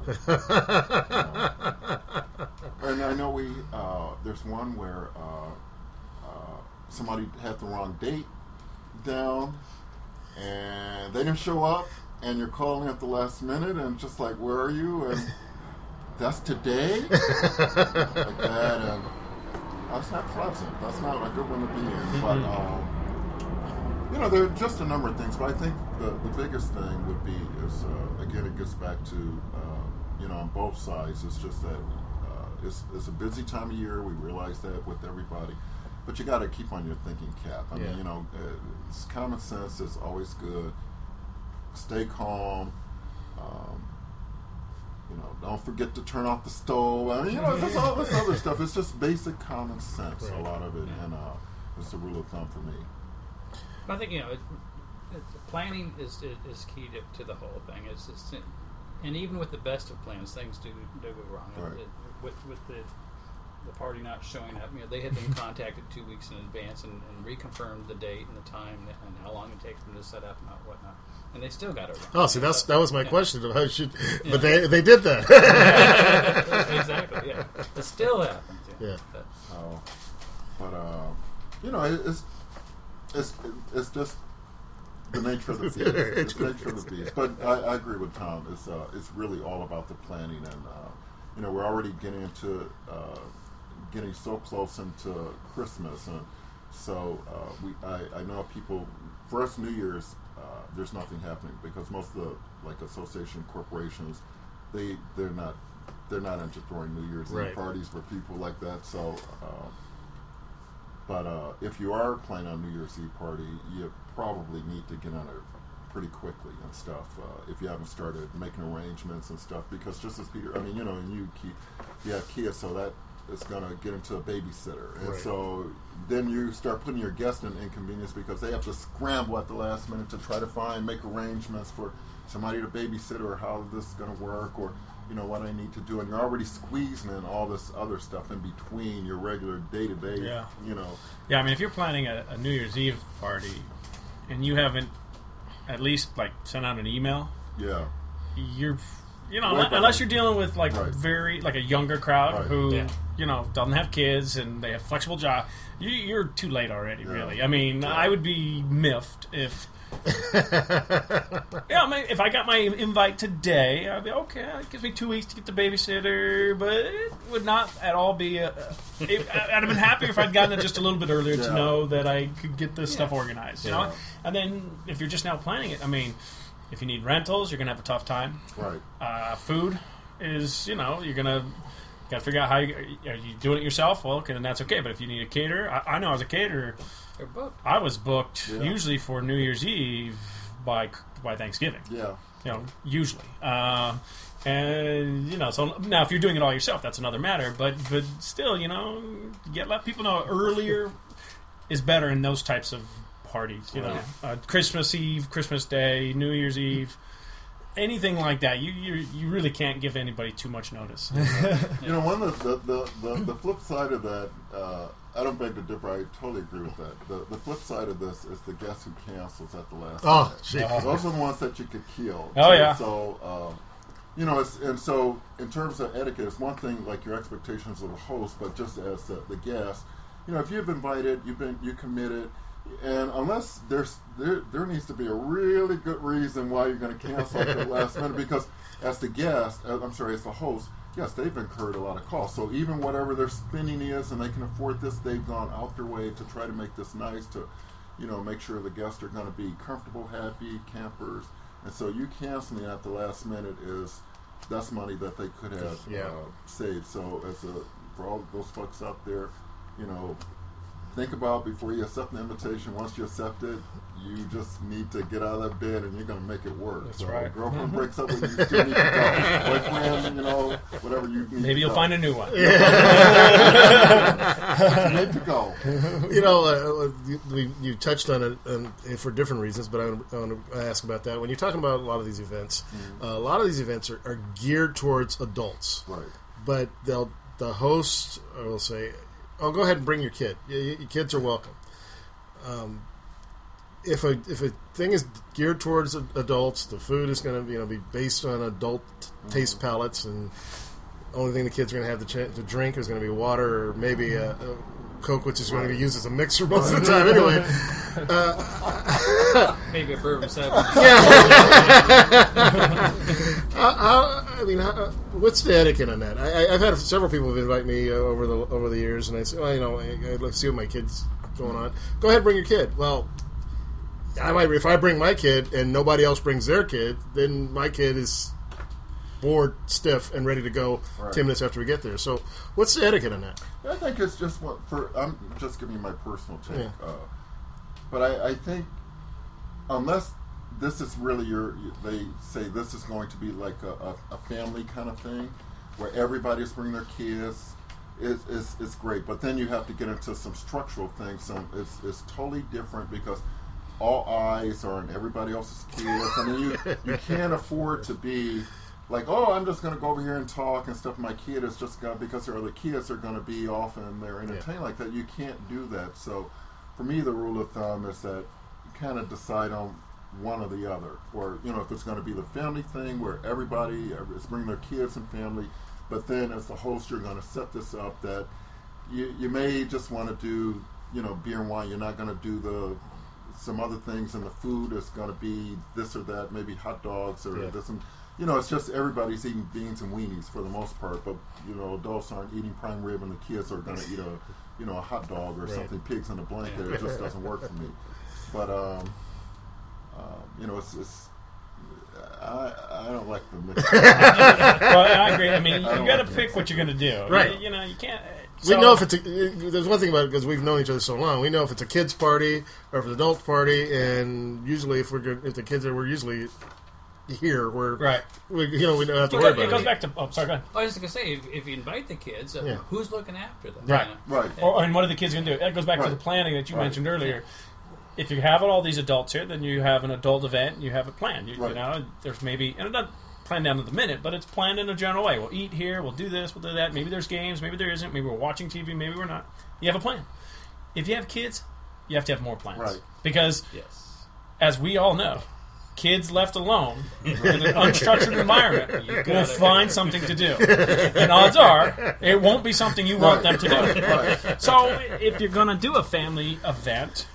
And I know we, uh, there's one where uh, uh, somebody had the wrong date down and they didn't show up, and you're calling at the last minute and just like, where are you? And that's today? Like that. And that's not pleasant. That's not a good one to be in. Mm-hmm. But, um, you know, there are just a number of things, but I think the, the biggest thing would be is, uh, again, it gets back to, uh, you know, on both sides, it's just that uh, it's, it's a busy time of year. We realize that with everybody. But you got to keep on your thinking cap. I yeah. mean, you know, uh, it's common sense is always good. Stay calm. Um, you know, don't forget to turn off the stove. I mean, you know, there's all this other stuff. It's just basic common sense, right. A lot of it. Yeah. And uh, it's a rule of thumb for me. I think, you know, it, it, planning is, is is key to, to the whole thing. It's just, and even with the best of plans, things do do go wrong. Right. It, it, with with the the party not showing up, you know, they had been contacted two weeks in advance and, and reconfirmed the date and the time and how long it takes them to set up and whatnot, and they still got it wrong. Oh, see, that's that was my yeah. question of how should, yeah. but they they did that. Exactly. Yeah, it still happens. Yeah. yeah. But, oh, but uh, you know, it, it's. It's it's just the nature of the beast. It's the nature of the beast. But I, I agree with Tom. It's uh, it's really all about the planning, and uh, you know, we're already getting into uh, getting so close into Christmas, and so uh, we I, I know people. For us, New Year's, uh, there's nothing happening because most of the like association corporations, they they're not they're not into throwing New Year's right. Eve parties for people like that. So. Uh, But uh, if you are planning on New Year's Eve party, you probably need to get on it pretty quickly and stuff. Uh, if you haven't started making arrangements and stuff, because just as Peter, I mean, you know, and you keep, you have kids, so that is going to get into a babysitter, and right. so then you start putting your guests in inconvenience because they have to scramble at the last minute to try to find, make arrangements for somebody to babysit, or how this is going to work, or. You know, what I need to do, and you're already squeezing in all this other stuff in between your regular day-to-day, yeah. you know. Yeah, I mean, if you're planning a, a New Year's Eve party and you haven't at least, like, sent out an email, yeah, you're, you know, right, unless right. you're dealing with, like, right. very, like, a younger crowd right. who, yeah. you know, doesn't have kids and they have flexible job, you, you're too late already, yeah. really. I mean, yeah. I would be miffed if Yeah, I mean, if I got my invite today, I'd be okay. It gives me two weeks to get the babysitter, but it would not at all be. A, it, I'd have been happier if I'd gotten it just a little bit earlier Yeah. to know that I could get this Yeah. stuff organized. You Yeah. know, and then if you're just now planning it, I mean, if you need rentals, you're gonna have a tough time. Right. Uh, food is, you know, you're gonna. Got to figure out how you are you doing it yourself. Well, okay, then that's okay. But if you need a caterer, I, I know as a caterer, They're booked. I was booked Yeah. usually for New Year's Eve by by Thanksgiving. Yeah. You know, usually. Uh, and you know, so now if you're doing it all yourself, that's another matter. But but still, you know, get let people know earlier is better in those types of parties. You know, uh, Christmas Eve, Christmas Day, New Year's Eve. Anything like that, you, you you really can't give anybody too much notice. You know, one of the the, the, the, the flip side of that, uh, I don't beg to differ. I totally agree with that. The, the flip side of this is the guest who cancels at the last Oh, minute. shit. Those are the ones that you could kill. Oh, So- yeah. So, um, you know, it's, and so in terms of etiquette, it's one thing like your expectations of the host, but just as the, the guest, you know, if you've invited, you've been you committed. And unless there's there, there needs to be a really good reason why you're going to cancel at the last minute, because as the guest, uh, I'm sorry, as the host, yes, they've incurred a lot of costs. So even whatever their spending is, and they can afford this, they've gone out their way to try to make this nice, to, you know, make sure the guests are going to be comfortable, happy, campers. And so you canceling at the last minute is that's money that they could have Yeah. uh, saved. So as a for all those folks out there, you know. Think about before you accept the invitation. Once you accept it, you just need to get out of that bed and you're going to make it work. That's so right. girlfriend breaks up with you, you still need to go. Boyfriend, you know, whatever you need Maybe to you'll go. find a new one. You need to go. You know, uh, you, we, you touched on it um, for different reasons, but I want to ask about that. When you're talking about a lot of these events, Mm-hmm. uh, a lot of these events are, are geared towards adults. Right. But they'll the host will say, "Oh, go ahead and bring your kid. Your, your kids are welcome." Um, if a if a thing is geared towards adults, the food is going to you know be based on adult Mm-hmm. taste palates, and the only thing the kids are going to have to, ch- to drink is going to be water or maybe a, a Coke, which is going to be used as a mixer most of the time anyway. Uh, Maybe a bourbon seven. Yeah. how, how, I mean, how, what's the etiquette on that? I, I've had several people invite me uh, over the over the years, and I say, well, you know, I, I'd like to see what my kid's going on. Go ahead and bring your kid. Well, I might if I bring my kid and nobody else brings their kid, then my kid is bored, stiff, and ready to go Right. ten minutes after we get there. So, what's the etiquette on that? I think it's just what for. I'm just giving you my personal take, Yeah. uh, but I, I think unless this is really your, they say this is going to be like a, a, a family kind of thing, where everybody's bringing their kids. Is is it's great, but then you have to get into some structural things. Some it's it's totally different because all eyes are on everybody else's kids. I mean, you you can't afford to be like, oh, I'm just going to go over here and talk and stuff. My kid is just going to, because their other kids are going to be off and they're entertained like that. You can't do that. So for me, the rule of thumb is that you kind of decide on one or the other. Or, you know, if it's going to be the family thing where everybody is bringing their kids and family, but then as the host, you're going to set this up that you, you may just want to do, you know, beer and wine. You're not going to do the some other things, and the food is going to be this or that, maybe hot dogs or Yeah. this and you know, it's just everybody's eating beans and weenies for the most part, but you know, adults aren't eating prime rib, and the kids are going to eat a, you know, a hot dog or Right. something. Pigs in a blanket. It just doesn't work for me. But um, um, you know, it's, it's I I don't like the mix. Well, I agree. I mean, I you don't got to like pick what you're going to do. Right. You, you know, you can't. We so- know if it's a, there's one thing about it because we've known each other so long. We know if it's a kids' party or if it's an adult party, and usually if we're good, if the kids are, we're usually here. We're right. We, you know, we don't have to It worry goes, it about goes it. back to. Oh, sorry. Go ahead. I was just going to say, if, if you invite the kids, uh, Yeah. who's looking after them? Right. You know? Right. Or, and what are the kids going to do? That goes back to Right. the planning that you Right. mentioned earlier. If you have all these adults here, then you have an adult event. You have a plan. You, you Right. know, there's maybe and it's not planned down to the minute, but it's planned in a general way. We'll eat here. We'll do this. We'll do that. Maybe there's games. Maybe there isn't. Maybe we're watching T V. Maybe we're not. You have a plan. If you have kids, you have to have more plans. Right. Because, Yes. as we all know, kids left alone in an unstructured environment will find something to do. And odds are, it won't be something you want them to do. Right. So if you're going to do a family event,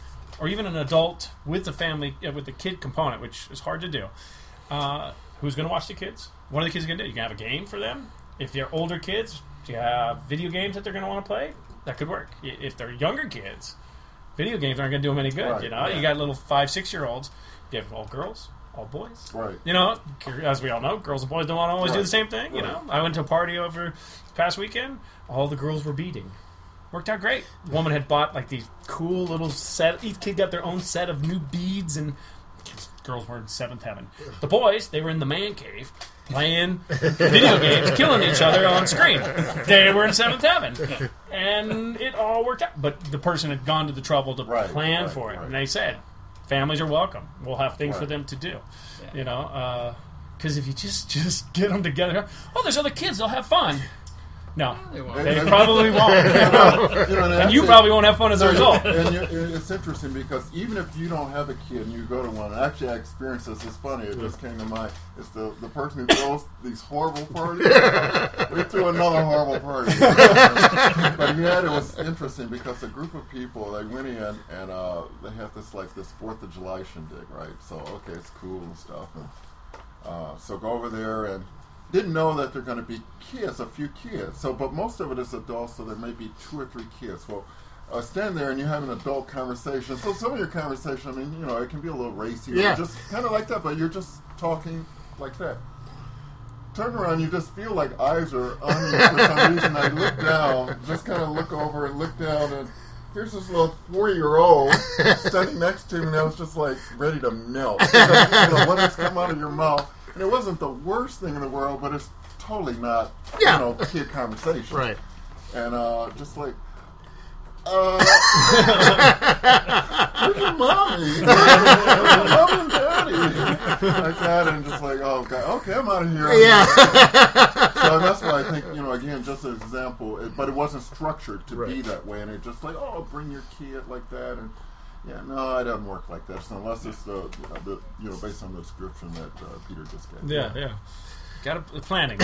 or even an adult with the family, uh, with the kid component, which is hard to do. Uh, who's going to watch the kids? What are the kids going to do? You can have a game for them. If they're older kids, do you have video games that they're going to want to play? That could work. If they're younger kids, video games aren't going to do them any good. Right, You know, yeah. you got little five, six year olds. You have all girls, all boys. Right. You know, as we all know, girls and boys don't want to always Right. do the same thing. You Right. know, I went to a party over this past weekend. All the girls were beading. Worked out great. Woman had bought like these cool little set. Each kid got their own set of new beads, and kids, girls were in seventh heaven. The boys, they were in the man cave playing video games, killing each other on screen. They were in seventh heaven, and it all worked out. But the person had gone to the trouble to Right, plan right, for it, right. and they said, "Families are welcome. We'll have things for Right. them to do." You know, because if you just just get them together, oh, there's other kids. They'll have fun. No, They won't. they And- probably won't. You know, and actually- you probably won't have fun as a result. And you, it's interesting because even if you don't have a kid and you go to one, actually I experienced this. It's funny. It just came to mind. It's the, the person who throws these horrible parties. We threw another horrible party. But yeah, it was interesting because a group of people, they went in and uh, they had this like this fourth of July shindig, right? So, okay, it's cool and stuff. And, uh, so go over there and didn't know that they're going to be kids, a few kids. So, but most of it is adults, so there may be two or three kids. Well, uh, stand there and you have an adult conversation. So some of your conversation, I mean, you know, it can be a little racy, Yeah. or just kind of like that, but you're just talking like that. Turn around, you just feel like eyes are on you for some reason. I look down, just kind of look over and look down, and here's this little four-year-old standing next to me, and I was just like ready to melt. Because, you know, what has come out of your mouth. And it wasn't the worst thing in the world, but it's totally not, Yeah. you know, kid conversation. Right. And uh, just like, uh, where's your mommy? Where's your mommy and daddy? Like that, and just like, oh, God, okay, I'm out of here. Yeah. So that's why I think, you know, again, just an example, it, but it wasn't structured to be Right. that way. And it just like, oh, bring your kid like that. And yeah, no, it doesn't work like that. So unless it's the, the you know, based on the description that uh, Peter just gave. Yeah, yeah. Got to planning.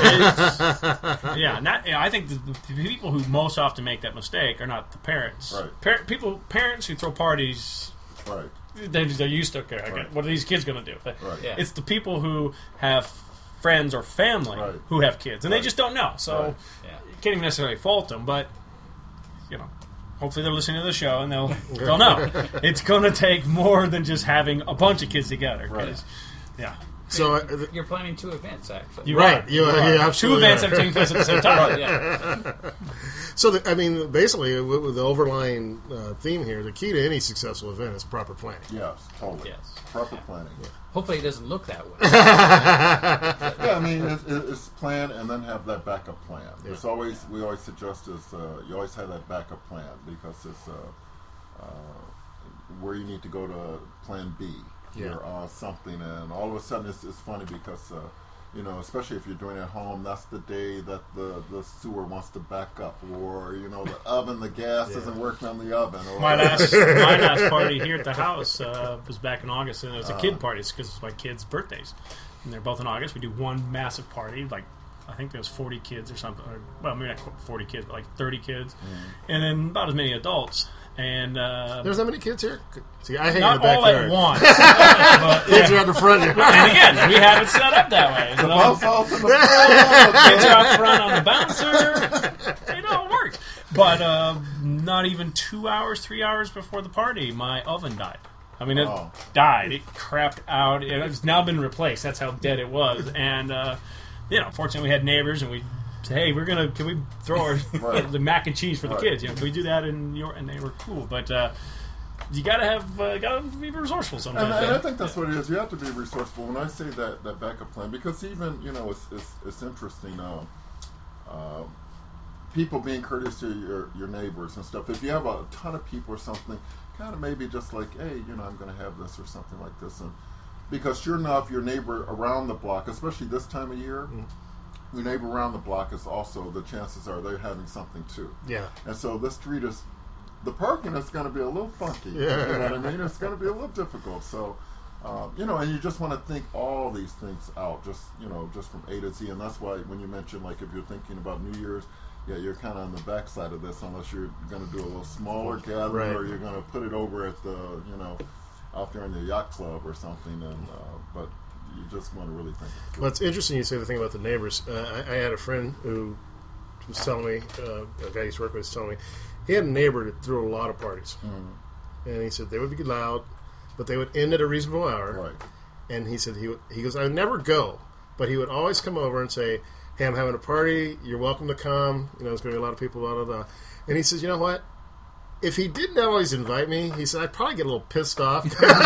It's- yeah, not, yeah, I think the, the people who most often make that mistake are not the parents. Right. Par- people, parents who throw parties, Right. they, they're used to. Okay, okay, Right. what are these kids going to do? Right. Yeah. It's the people who have friends or family Right. who have kids, and Right. they just don't know. So Right. Yeah. you can't even necessarily fault them, but you know. Hopefully they're listening to the show and they'll they'll know it's going to take more than just having a bunch of kids together. 'Cause, Right. Yeah. So uh, th- You're planning two events, actually. You right, are. you, You you are. Two absolutely events are. that are taking place at the same time. Yeah. So, the, I mean, basically, with, with the overlying uh, theme here, the key to any successful event is proper planning. Yes, totally. Yes. Proper planning. Hopefully it doesn't look that way. Yeah, I mean, it's, it's plan and then have that backup plan. Yeah. It's always, we always suggest is uh, you always have that backup plan because it's uh, uh, where you need to go to plan B Yeah. or uh, something, and all of a sudden it's, it's funny because uh, you know, especially if you're doing it at home, that's the day that the, the sewer wants to back up, or you know, the oven, the gas Yeah. isn't working on the oven. Or, My last my last party here at the house uh, was back in August, and it was a Uh. kid party because it's my kids' birthdays, and they're both in August. We do one massive party, like I think there was forty kids or something. Or, well, maybe not forty kids, but like thirty kids, and then about as many adults. And uh, There's that many kids here? See, I hang not in the all backyard. at once. But, Kids yeah. are at the front here. And again, we have it set up that way. So bounce house in the front. kids are out front on the bouncer. It all works. But uh, not even two hours, three hours before the party, my oven died. I mean, it Oh. died. It crapped out. It's now been replaced. That's how dead it was. And, uh, you know, fortunately we had neighbors, and we said, hey, we're going to, can we throw our, Right. the mac and cheese for the Right. kids? You know, can we do that in your, and they were cool. But uh, you got to have, uh, got to be resourceful sometimes. And, and yeah. I think that's what it is. You have to be resourceful. When I say that, that backup plan, because even, you know, it's it's, it's interesting. Uh, uh, people being courteous to your, your neighbors and stuff. If you have a ton of people or something, kind of maybe just like, hey, you know, I'm going to have this or something like this. And because sure enough, your neighbor around the block, especially this time of year, mm. your neighbor around the block is also, the chances are they're having something too. Yeah. And so this street is, the parking is going to be a little funky. Yeah. You know what I mean? It's going to be a little difficult. So, um, you know, and you just want to think all these things out, just, you know, just from A to Z. And that's why when you mention, like, if you're thinking about New Year's, yeah, you're kind of on the backside of this unless you're going to do a little smaller gathering Right. or you're going to put it over at the, you know, out there in the yacht club or something. And uh, but you just want to really think. Well, it's interesting you say the thing about the neighbors. Uh, I, I had a friend who was telling me, uh, a guy I used to work with was telling me, he had a neighbor that threw a lot of parties. Mm-hmm. And he said they would be loud, but they would end at a reasonable hour. Right. And he said he would, he goes, I would never go, but he would always come over and say, hey, I'm having a party. You're welcome to come. You know, there's going to be a lot of people, blah, blah, blah. And he says, you know what? If he didn't always invite me, he said, I'd probably get a little pissed off.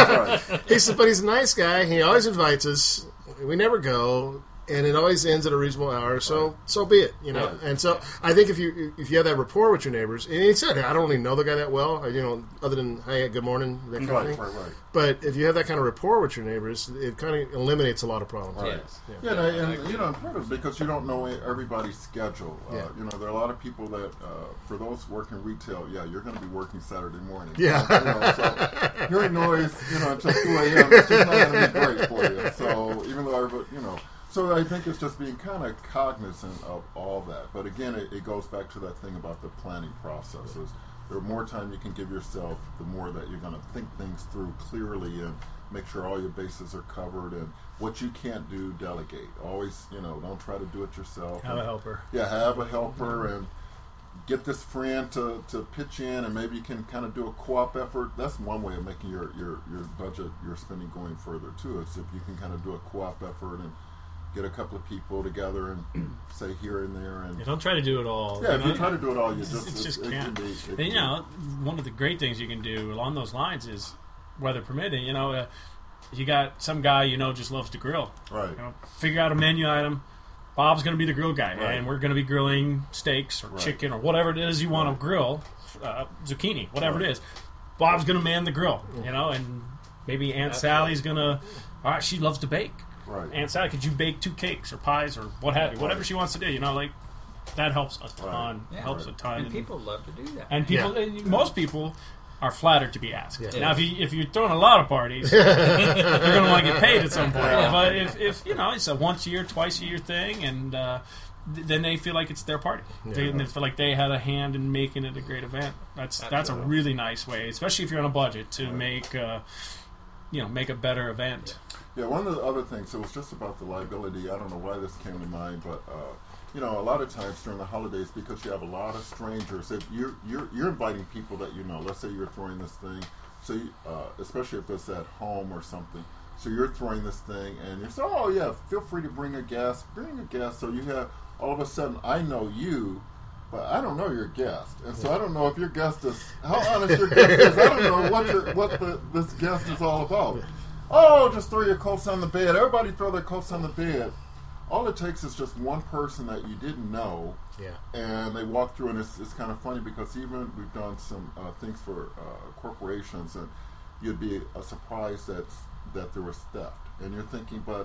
He said, but he's a nice guy. He always invites us. We never go. And it always ends at a reasonable hour, so right. so be it, you know. Right. And so I think if you if you have that rapport with your neighbors, and he said, I don't really know the guy that well, you know, other than hi, good morning, that kind right, of thing. Right, right. But if you have that kind of rapport with your neighbors, it kind of eliminates a lot of problems. Right. Yes. Yeah, yeah and, and you know, part of it because you don't know everybody's schedule. Uh, yeah. You know, there are a lot of people that, uh, for those working retail, yeah, you're going to be working Saturday morning. Yeah. You know, so hearing noise, you know, until two a.m. it's just not going to be great for you. So even though everybody, you know. So I think it's just being kind of cognizant of all that. But again, it, it goes back to that thing about the planning processes. The more time you can give yourself, the more that you're going to think things through clearly and make sure all your bases are covered. And what you can't do, delegate. Always, you know, don't try to do it yourself. Have and, a helper. Yeah, have a helper and get this friend to, to pitch in, and maybe you can kind of do a co-op effort. That's one way of making your, your, your budget, your spending going further, too. Is if you can kind of do a co-op effort and get a couple of people together and say here and there, and you don't try to do it all. Yeah, you if know? you try to do it all, you It's just, just, it's, just it can't. can be. It And, can you know, one of the great things you can do along those lines is, weather permitting, you know, uh, you got some guy you know just loves to grill. Right. You know, figure out a menu item. Bob's going to be the grill guy, Right. and we're going to be grilling steaks or Right. chicken or whatever it is you want Right. to grill, uh, zucchini, whatever Right. it is. Bob's going to man the grill, you know, and maybe Aunt Sally's going to. All right, she loves to bake. Right. Aunt Sally, could you bake two cakes or pies or what have you? Whatever Right. she wants to do, you know, like that helps a ton. Right. Yeah, helps right. a ton. And people love to do that. And people, Yeah. and most people are flattered to be asked. Yeah. Now, if you if you're throwing a lot of parties, you're going to want to get paid at some point. Yeah. But if, if you know it's a once a year, twice a year thing, and uh, th- then they feel like it's their party. Yeah. They, and they feel like they had a hand in making it a great event. That's that's a Absolutely. really nice way, especially if you're on a budget, to Right. make uh, you know make a better event. Yeah, one of the other things, it was just about the liability. I don't know why this came to mind, but uh, you know, a lot of times during the holidays, because you have a lot of strangers, if you're you're you're inviting people that you know. Let's say you're throwing this thing, so you, uh, especially if it's at home or something. So you're throwing this thing, and you say, "Oh yeah, feel free to bring a guest, bring a guest." So you have all of a sudden, I know you. But I don't know your guest, and so I don't know if your guest is how honest your guest is. I don't know what your, what the, this guest is all about. Oh, just throw your coats on the bed. Everybody throw their coats on the bed. All it takes is just one person that you didn't know, Yeah. and they walk through, and it's, it's kind of funny because even we've done some uh, things for uh, corporations, and you'd be uh, surprised that that there was theft, and you're thinking, but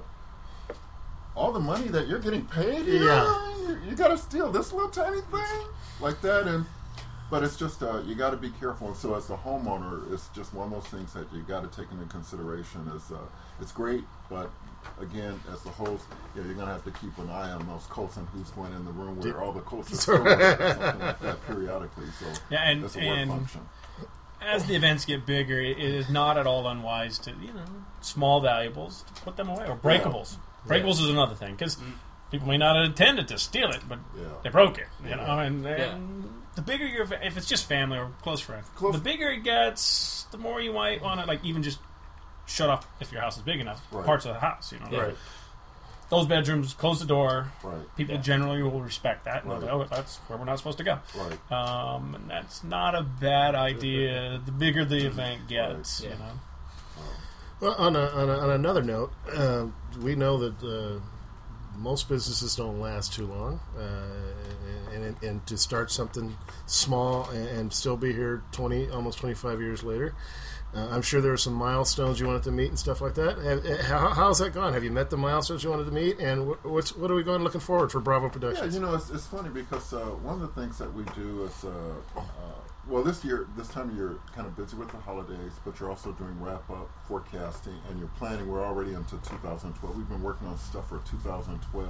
all the money that you're getting paid, you Yeah. know, you, you got to steal this little tiny thing like that, and but it's just uh, you got to be careful. And so as the homeowner, it's just one of those things that you got to take into consideration. Is uh, it's great, but again, as the host, yeah, you're gonna have to keep an eye on those coats and who's going in the room where all the coats are stored, or something like that periodically. So Yeah, and- that's a work and- function. As the events get bigger, it is not at all unwise to, you know, small valuables, to put them away. Or breakables. Yeah. Breakables is another thing, because people may not have intended to steal it, but Yeah. they broke it. You know, Yeah. and, and the bigger your, if it's just family or close friends, Close- the bigger it gets, the more you might want to, like, even just shut off, if your house is big enough, Right. parts of the house, you know. Right. Like, those bedrooms, close the door. Right. People generally will respect that. And they'll Right. go, oh, that's where we're not supposed to go. Right. Um, and that's not a bad idea. The bigger the event gets, Right. you know. Well, on, a, on, a, on another note, uh, we know that uh, most businesses don't last too long, uh, and, and, and to start something small and, and still be here twenty, almost twenty-five years later, uh, I'm sure there are some milestones you wanted to meet and stuff like that. Have, how, how's that gone? Have you met the milestones you wanted to meet, and what, what's what are we going looking forward for Bravo Yeah, Productions? you know, it's, it's funny because uh, one of the things that we do is, uh, uh, well, this year, this time of year, you're kind of busy with the holidays, but you're also doing wrap-up, forecasting, and you're planning. We're already into two thousand twelve. We've been working on stuff for two thousand twelve,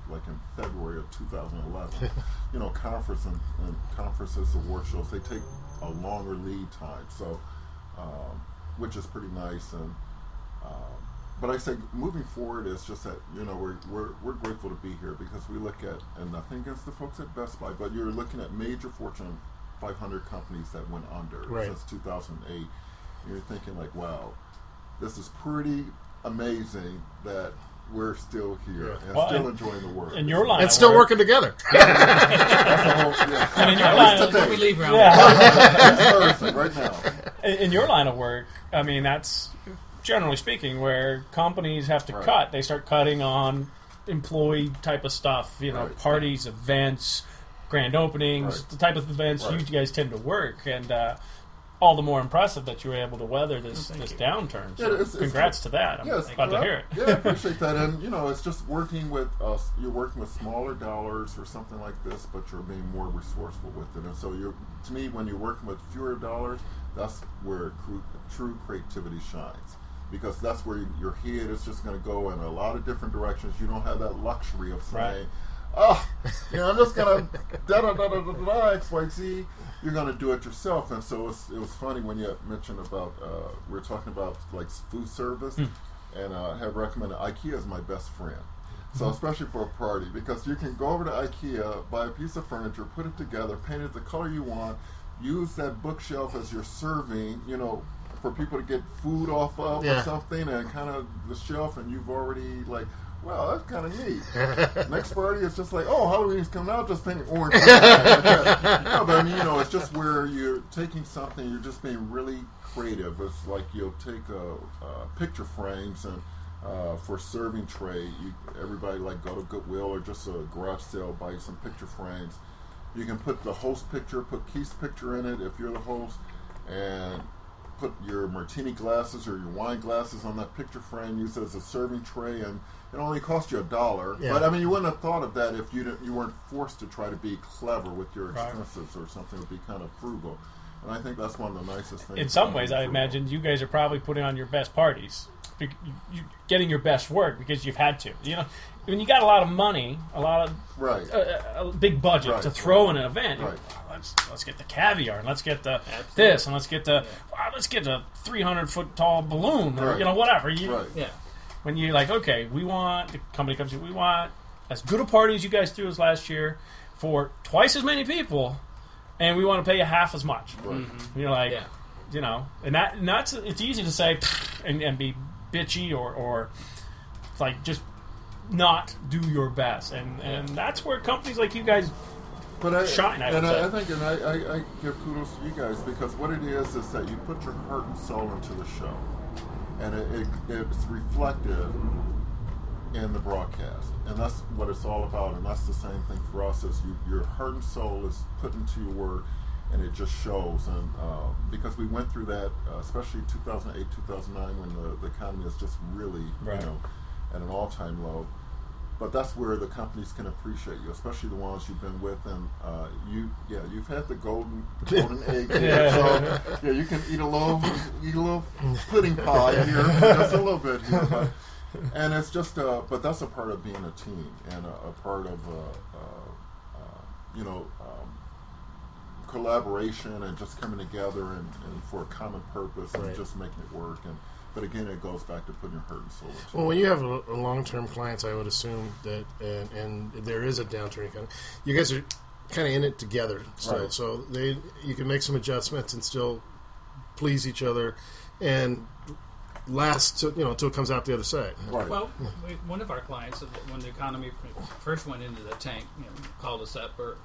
like in February of two thousand eleven. You know, conference and, and conferences, award shows, they take a longer lead time, so um, which is pretty nice. And um, but I say moving forward is just that, you know, we're we're we're grateful to be here because we look at, and nothing against the folks at Best Buy, but you're looking at major Fortune five hundred companies that went under right. since two thousand eight. And you're thinking like, wow, this is pretty amazing that we're still here yeah. and well, still and, enjoying the work. In your line, and still work, working together. That's the whole, yeah. And in your line, of, when we leave around, yeah. Thursday, right now. In, in your line of work, I mean, that's generally speaking where companies have to right. cut. They start cutting on employee type of stuff. You know, right. parties, events, grand openings, right. the type of events right. you guys tend to work, and. Uh, all the more impressive that you were able to weather this, this downturn. So yeah, it's, congrats it's, to that. I'm yes, glad to hear it. Yeah, I appreciate that. And, you know, it's just working with us. You're working with smaller dollars or something like this, but you're being more resourceful with it. And so, you're, to me, when you're working with fewer dollars, that's where cru- true creativity shines. Because that's where you, your head is just going to go in a lot of different directions. You don't have that luxury of saying, right. oh, you know, I'm just going to da-da-da-da-da-da, X, Y, Z. You're going to do it yourself. And so it's, it was funny when you mentioned about, uh, we were talking about like food service, mm. and uh, I have recommended IKEA as my best friend. So mm-hmm. especially for a party, because you can go over to IKEA, buy a piece of furniture, put it together, paint it the color you want, use that bookshelf as you're serving, you know, for people to get food off of yeah. or something, and kind of the shelf, and you've already like, well, that's kind of neat. Next party is just like, oh, Halloween's coming out, just painting orange. No, but I mean, you know, it's just where you're taking something, you're just being really creative. It's like you'll take a, a picture frames and uh, for serving tray, you, everybody like go to Goodwill or just a garage sale, buy you some picture frames. You can put the host picture, put Keith's picture in it if you're the host, and put your martini glasses or your wine glasses on that picture frame, use it as a serving tray, and it only cost you a dollar. Yeah. But I mean, you wouldn't have thought of that if you didn't, you weren't forced to try to be clever with your expenses right. or something. It would be kind of frugal. And I think that's one of the nicest things. In some ways, I imagine you guys are probably putting on your best parties, you, you, getting your best work because you've had to. You know, when you got a lot of money, a lot of right, uh, a big budget right. to throw right. in an event. Right. Oh, let's let's get the caviar, and let's get the Absolutely. this, and let's get the yeah. wow, let's get a three hundred foot tall balloon, or right. you know, whatever. You, right. Yeah. When you're like, okay, we want the company comes in, we want as good a party as you guys threw as last year for twice as many people, and we want to pay you half as much. Right. Mm-hmm. You're like, yeah. you know, and that and that's it's easy to say and, and be bitchy or or like just not do your best, and and that's where companies like you guys but I, shine. I and would I, say. I think, and I, I, I give kudos to you guys because what it is is that you put your heart and soul into the show. And it, it, it's reflective in the broadcast, and that's what it's all about. And that's the same thing for us: is you, your heart and soul is put into your work, and it just shows. And uh, because we went through that, uh, especially two thousand eight, two thousand nine, when the, the economy is just really, right. you know, at an all-time low. But that's where the companies can appreciate you, especially the ones you've been with, and uh, you, yeah, you've had the golden, golden egg here. Yeah. So yeah, you can eat a little, eat a little pudding pie here, just a little bit here, but, and it's just, uh, but that's a part of being a team and a, a part of, uh, uh, uh, you know, um, collaboration and just coming together and, and for a common purpose right. and just making it work. And but again, it goes back to putting your heart and soul into it. Well, when you have a, a long-term clients, I would assume that, and, and there is a downturn, kind of, you guys are kind of in it together still. Right. So they, you can make some adjustments and still please each other, and last, to, you know, until it comes out the other side. Right. Well, we, one of our clients, when the economy first went into the tank, you know, called us up, or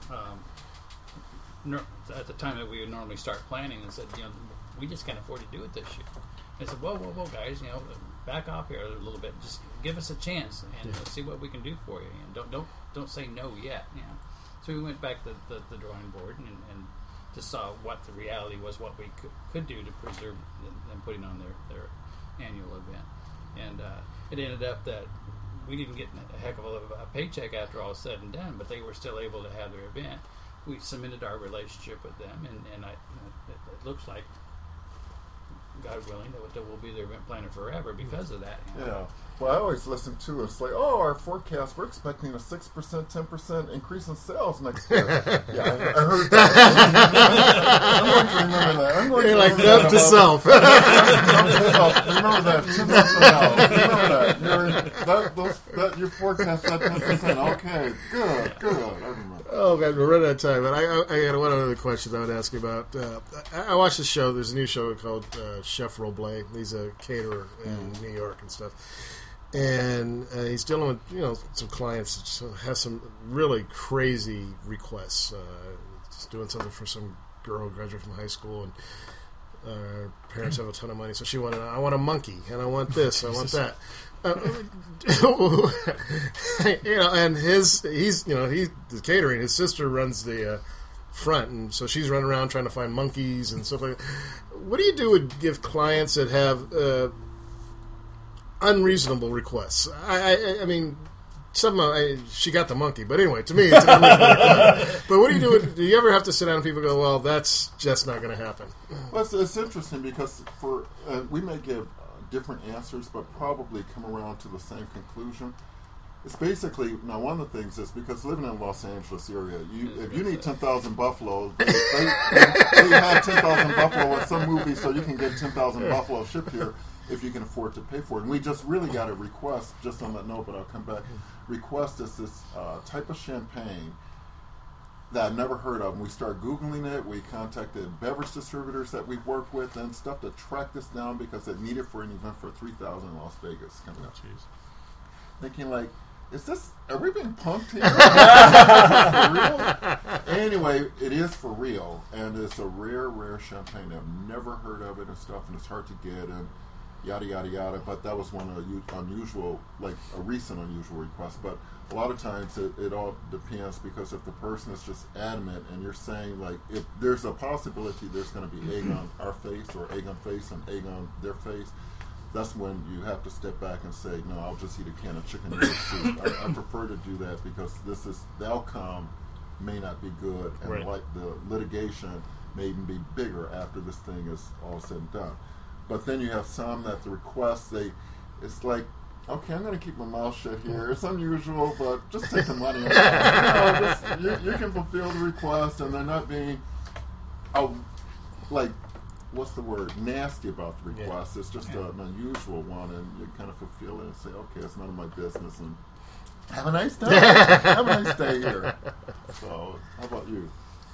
um, at the time that we would normally start planning, and said, you know, we just can't afford to do it this year. I said, whoa, whoa, whoa, guys, you know, back off here a little bit. Just give us a chance and yeah. uh, see what we can do for you. And don't don't don't say no yet. You know. So we went back to the, the drawing board and, and just saw what the reality was, what we could, could do to preserve them putting on their, their annual event. And uh, it ended up that we didn't get a heck of a, a paycheck after all was said and done, but they were still able to have their event. We cemented our relationship with them, and, and I, you know, it, it looks like, God willing, that will be their event planner forever because of that. You know? Yeah. Well, I always listen to it. It's like, oh, our forecast, we're expecting a six percent, ten percent increase in sales next year. Yeah, I, I heard that. I'm going to remember that. I'm going You're to like, remember note that to self. Note to self. Remember that. Two months from now. Remember that. You're, that, those, that you forecast that ten percent. Okay, good, good. I remember. Oh, man, we're running out of time. But I, I, I got one other question I would ask you about. Uh, I, I watched this show. There's a new show called uh, Chef Roble. He's a caterer in mm. New York and stuff. And uh, he's dealing with, you know, some clients that just have some really crazy requests. Uh, he's doing something for some girl who graduated from high school, and uh, her parents have a ton of money. So she wanted, I want a monkey, and I want this, I want that. Uh, you know, and his, he's, you know, he's the catering. His sister runs the uh, front, and so she's running around trying to find monkeys and stuff like that. What do you do with give clients that have uh, unreasonable requests? I, I, I mean, some I, she got the monkey, but anyway, to me, it's an unreasonable request. But what do you do? With, do you ever have to sit down and people go, "Well, that's just not going to happen"? Well, it's, it's interesting because for uh, we may give uh, different answers, but probably come around to the same conclusion. It's basically, now one of the things is, because living in the Los Angeles area, you if you need ten thousand buffalo, they, they, they had ten thousand buffalo in some movies, so you can get ten thousand buffalo shipped here if you can afford to pay for it. And we just really got a request, just on that note, but I'll come back. Request is this uh, type of champagne that I've never heard of. And we started Googling it. We contacted beverage distributors that we work with and stuff to track this down because it needed for an event for three thousand in Las Vegas coming up. Jeez. Thinking like, is this, are we being punked here? For real? Anyway, it is for real, and it's a rare, rare champagne. I've never heard of it and stuff, and it's hard to get, and yada, yada, yada. But that was one of the unusual, like a recent unusual request. But a lot of times it, it all depends, because if the person is just adamant and you're saying, like, if there's a possibility there's going to be egg on our face or egg on face and egg on their face, that's when you have to step back and say, no, I'll just eat a can of chicken noodle soup. I, I prefer to do that because this is, the outcome may not be good, and Right. like the litigation may even be bigger after this thing is all said and done. But then you have some that the requests, they, it's like, okay, I'm going to keep my mouth shut here. It's unusual, but just take the money. You know, just, you, you can fulfill the request, and they're not being, oh, like, what's the word, nasty about the request. Yeah. It's just yeah. a, an unusual one, and you kind of fulfill it and say, okay, it's none of my business, and have a nice day. Have a nice day here. So, how about you?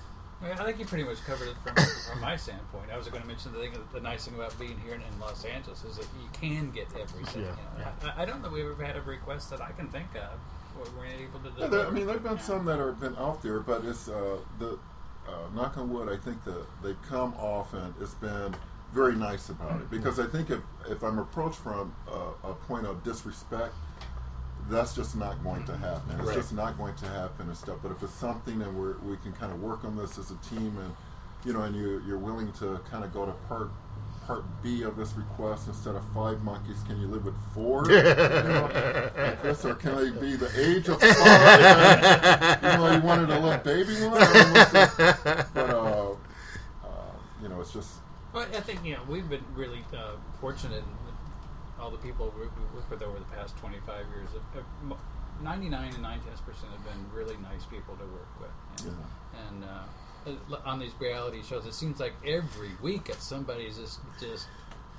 I think you pretty much covered it from, from my standpoint. I was going to mention the thing, the nice thing about being here in, in Los Angeles is that you can get everything. Yeah. You know? I, I don't know if we've ever had a request that I can think of where we're not able to do. Yeah, there, I mean, there have been yeah. some that have been out there, but it's uh, the uh, knock on wood. I think that they come off, and it's been very nice about it, because I think if if I'm approached from a, a point of disrespect, that's just not going to happen. It's Right. just not going to happen and stuff. But if it's something and we're, we can kind of work on this as a team, and you know, and you, you're willing to kind of go to part part B of this request, instead of five monkeys, can you live with four? You know, like this, or can they be the age of five? And, you know, you wanted a little baby one. I mean, what's the- but uh, uh, you know, it's just. Well, I think, you know, we've been really uh, fortunate in all the people we we worked with over the past twenty-five years. Uh, uh, ninety-nine and nine tenths percent have been really nice people to work with. And, Yeah. and uh, on these reality shows, it seems like every week somebody's just just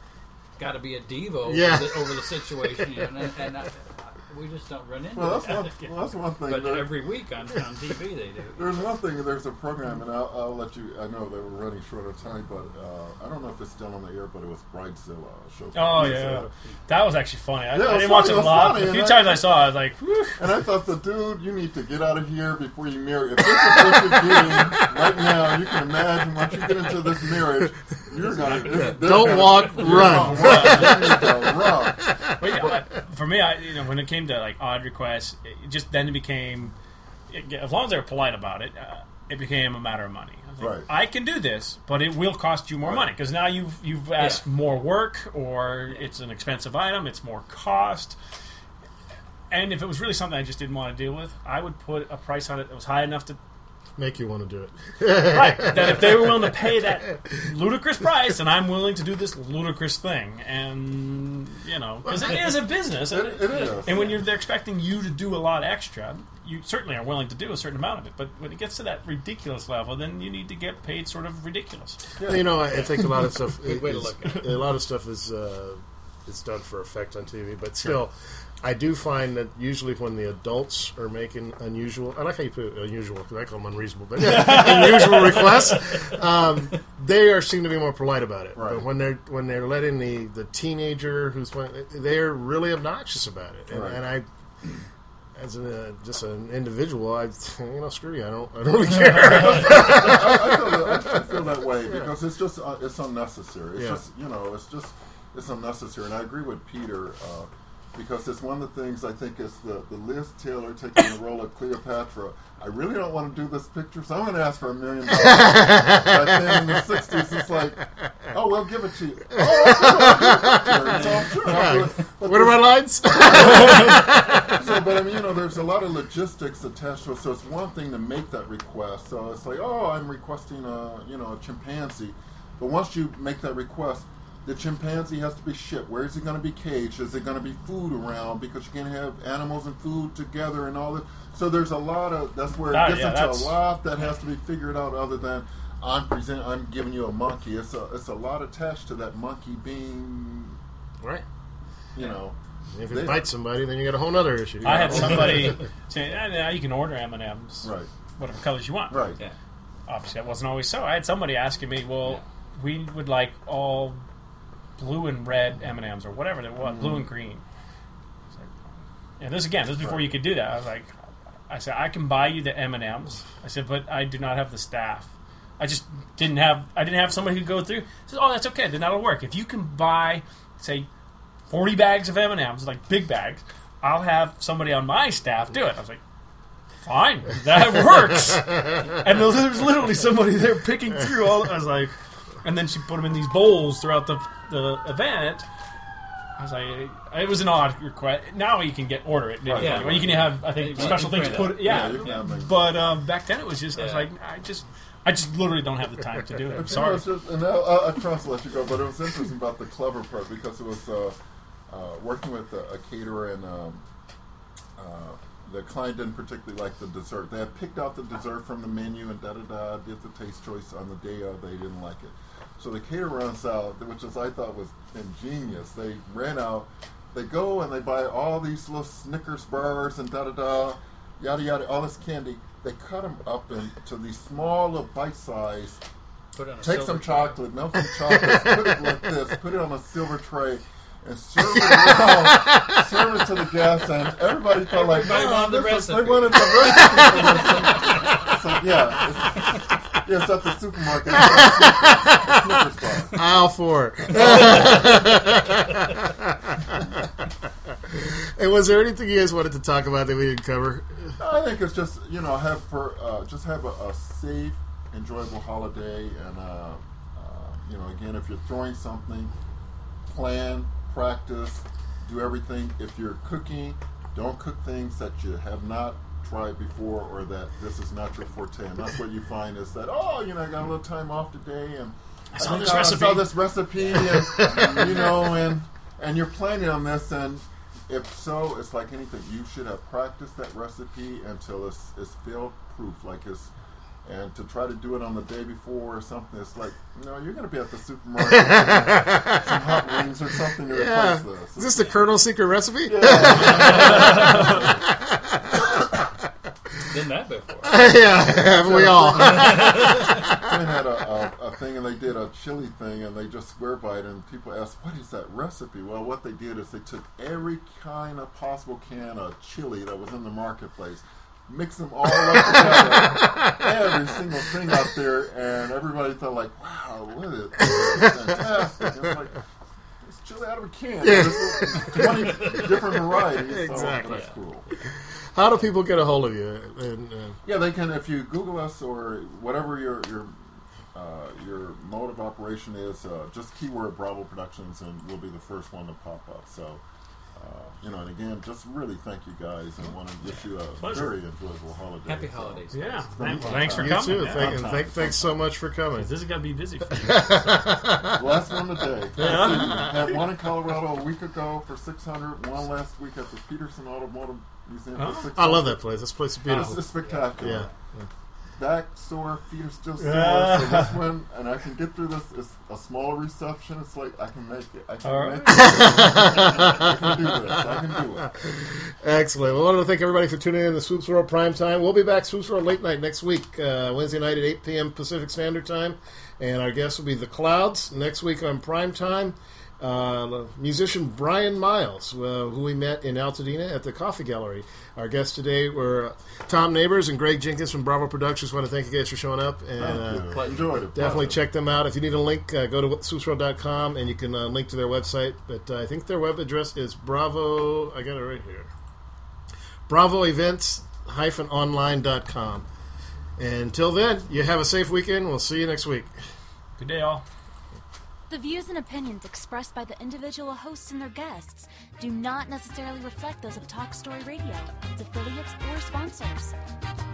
got to be a diva over, Yeah. the, over the situation, you know, and, and I, we just don't run into Well, that's that. one. Well, that's one thing. But There- every week on, on T V they do. There's one thing. There's a program, and I'll, I'll let you. I know that we're running short of time, but uh, I don't know if it's still on the air. But it was Bridezilla a show. Oh from yeah, Bridezilla. that was actually funny. I, Yeah, it I was didn't watch funny, it it was a lot. funny, but a few and times I- I saw it, I was like, whew. And I thought, the dude, you need to get out of here before you marry. If this is what you're getting right now, you can imagine once you get into this marriage, you're gonna this, this Don't gonna, walk, you're run. gonna run. You need to run. But yeah, I- for me, I, you know, when it came to like odd requests, it just then it became, it, as long as they were polite about it, uh, it became a matter of money. I was like, Right. I can do this, but it will cost you more Right. money, because now you've you've asked Yeah. more work, or it's an expensive item, it's more cost. And if it was really something I just didn't want to deal with, I would put a price on it that was high enough to make you want to do it. Right. That if they were willing to pay that ludicrous price, and I'm willing to do this ludicrous thing, and you know, because it is a business, It, and, it is. and when you're they're expecting you to do a lot extra, you certainly are willing to do a certain amount of it. But when it gets to that ridiculous level, then you need to get paid sort of ridiculous. Yeah. You know, I think a lot of stuff. Good way to is, look at it. A lot of stuff is uh, is done for effect on T V, but still. I do find that usually when the adults are making unusual, I like how you put unusual because I call them unreasonable, but unusual requests, um, they are seem to be more polite about it. Right. But when they're when they're letting the, the teenager who's playing, they're really obnoxious about it, and, Right. and I. As an, uh, just an individual, I you know screw you. I don't. I don't really care. I, I, feel that, I feel that way because it's just uh, it's unnecessary. It's Yeah. just you know it's just it's unnecessary. And I agree with Peter uh, because it's one of the things I think is the the Liz Taylor taking the role of Cleopatra. I really don't want to do this picture, so I'm going to ask for a million dollars. Back then in the sixties, it's like, oh, we'll give it to you. Oh, I'll do it. So I'm sure I'll do it. But What are my lines? So, but I mean, you know, there's a lot of logistics attached to it. So it's one thing to make that request. So it's like, oh, I'm requesting a, you know, a chimpanzee. But once you make that request, the chimpanzee has to be shipped. Where is it going to be caged? Is it going to be food around? Because you can't have animals and food together and all that. So there's a lot of, that's where it Oh, gets yeah, into that's- a lot that has to be figured out other than I'm present, I'm giving you a monkey. It's a, it's a lot attached to that monkey being, Right. you know. If it they- bites somebody, then you got a whole other issue. I had somebody say, ah, now you can order M and M's, Right. whatever colors you want. Right. Yeah. Obviously, that wasn't always so. I had somebody asking me, well, we would like all blue and red M and M's or whatever they was, Mm-hmm. blue and green. I was like, and this again, this is before Right. you could do that. I was like, I said, I can buy you the M and M's. I said, but I do not have the staff. I just didn't have. I didn't have somebody who could go through. He said, oh, that's okay. Then that'll work. If you can buy, say, forty bags of M and M's, like big bags, I'll have somebody on my staff do it. I was like, fine, that works. And there was literally somebody there picking through all. I was like, and then she put them in these bowls throughout the the event. I was like, it was an odd request. Now you can get order it. Right. Yeah, you can have I think You special can things print put. it. Yeah, Yeah, you can have them. but um, back then it was just I was Yeah. like, I just I just literally don't have the time to do it. I'm But, you know, sorry. it's just, and I'll, I'll, I'll try to let you go, but it was interesting about the clever part because it was uh, uh, working with a, a caterer and um, uh, the client didn't particularly like the dessert. They had picked out the dessert from the menu and da-da-da, did the taste choice on the day of, they didn't like it. So the caterer runs out, which is I thought was ingenious. They ran out, they go and they buy all these little Snickers bars and da-da-da, yada yada, all this candy. They cut them up into these small little bite size. Put it on a Take silver some tray. chocolate, melt some chocolate, put it like this, put it on a silver tray, and serve it around, serve it to the guests, and everybody felt like, Everybody oh, wanted the this is- they recipe. wanted the recipe for this. So yeah, it's, yeah, it's at the supermarket. It's Snickers bar. Aisle four. And was there anything you guys wanted to talk about that we didn't cover? I think it's just you know have for uh, just have a, a safe, enjoyable holiday, and uh, uh, you know again if you're throwing something, plan, practice, do everything. If you're cooking, don't cook things that you have not tried before or that this is not your forte. And that's what you find is that oh you know I got a little time off today and I saw think this I recipe. saw this recipe and you know and and you're planning on this and. If so, it's like anything. You should have practiced that recipe until it's, it's fail proof. Like it's, and to try to do it on the day before or something, it's like, no, you're going to be at the supermarket with some hot wings or something to Yeah. replace this. Is this the Colonel's secret recipe? Done that before. Yeah, haven't we all? They had a, a, a thing and they did a chili thing and they just swear by it and people asked, what is that recipe? Well, what they did is they took every kind of possible can of chili that was in the marketplace, mixed them all up together, every single thing out there, and everybody thought like, wow, what is this is fantastic. It's like, it's chili out of a can. There's twenty different varieties. Exactly. So that's cool. How do people get a hold of you? And, uh, Yeah, they can if you Google us or whatever your your uh, your mode of operation is. Uh, just keyword Bravo Productions, and we'll be the first one to pop up. So you know, and again, just really thank you guys, and want to wish you a Pleasure. very enjoyable holiday. Happy holidays. So, Yeah. it's been a Thanks, fun thanks for time. You coming. too. Yeah. Thank, and Fun thank, time. thanks so much for coming. This is gonna be busy for you. Last one today. Yeah. Had one in Colorado a week ago for six hundred. One last week at the Peterson Automotive Museum Oh. for six hundred. I love that place. This place is beautiful. This is spectacular. Yeah. yeah. Back sore, feet are still sore. Ah. So this one, and I can get through this. It's a smaller reception. It's like I can make it. I can All make right. it. I can do this. I can do it. Excellent. Well, I want to thank everybody for tuning in to Swoops World Prime Time. We'll be back Swoops World Late Night next week, uh, Wednesday night at eight p.m. Pacific Standard Time. And our guest will be The Clouds. Next week on Prime Time, uh, musician Brian Miles, uh, who we met in Altadena at the Coffee Gallery. Our guests today were Tom Neighbors and Greg Jenkins from Bravo Productions. want to thank you guys for showing up. And uh, Enjoyed it. definitely Pleasure. check them out. If you need a link, uh, go to swoops world dot com and you can uh, link to their website. But uh, I think their web address is Bravo. I got it right here. bravo events dash online dot com. And until then, you have a safe weekend. We'll see you next week. Good day, all. The views and opinions expressed by the individual hosts and their guests do not necessarily reflect those of Talk Story Radio, its affiliates, or sponsors.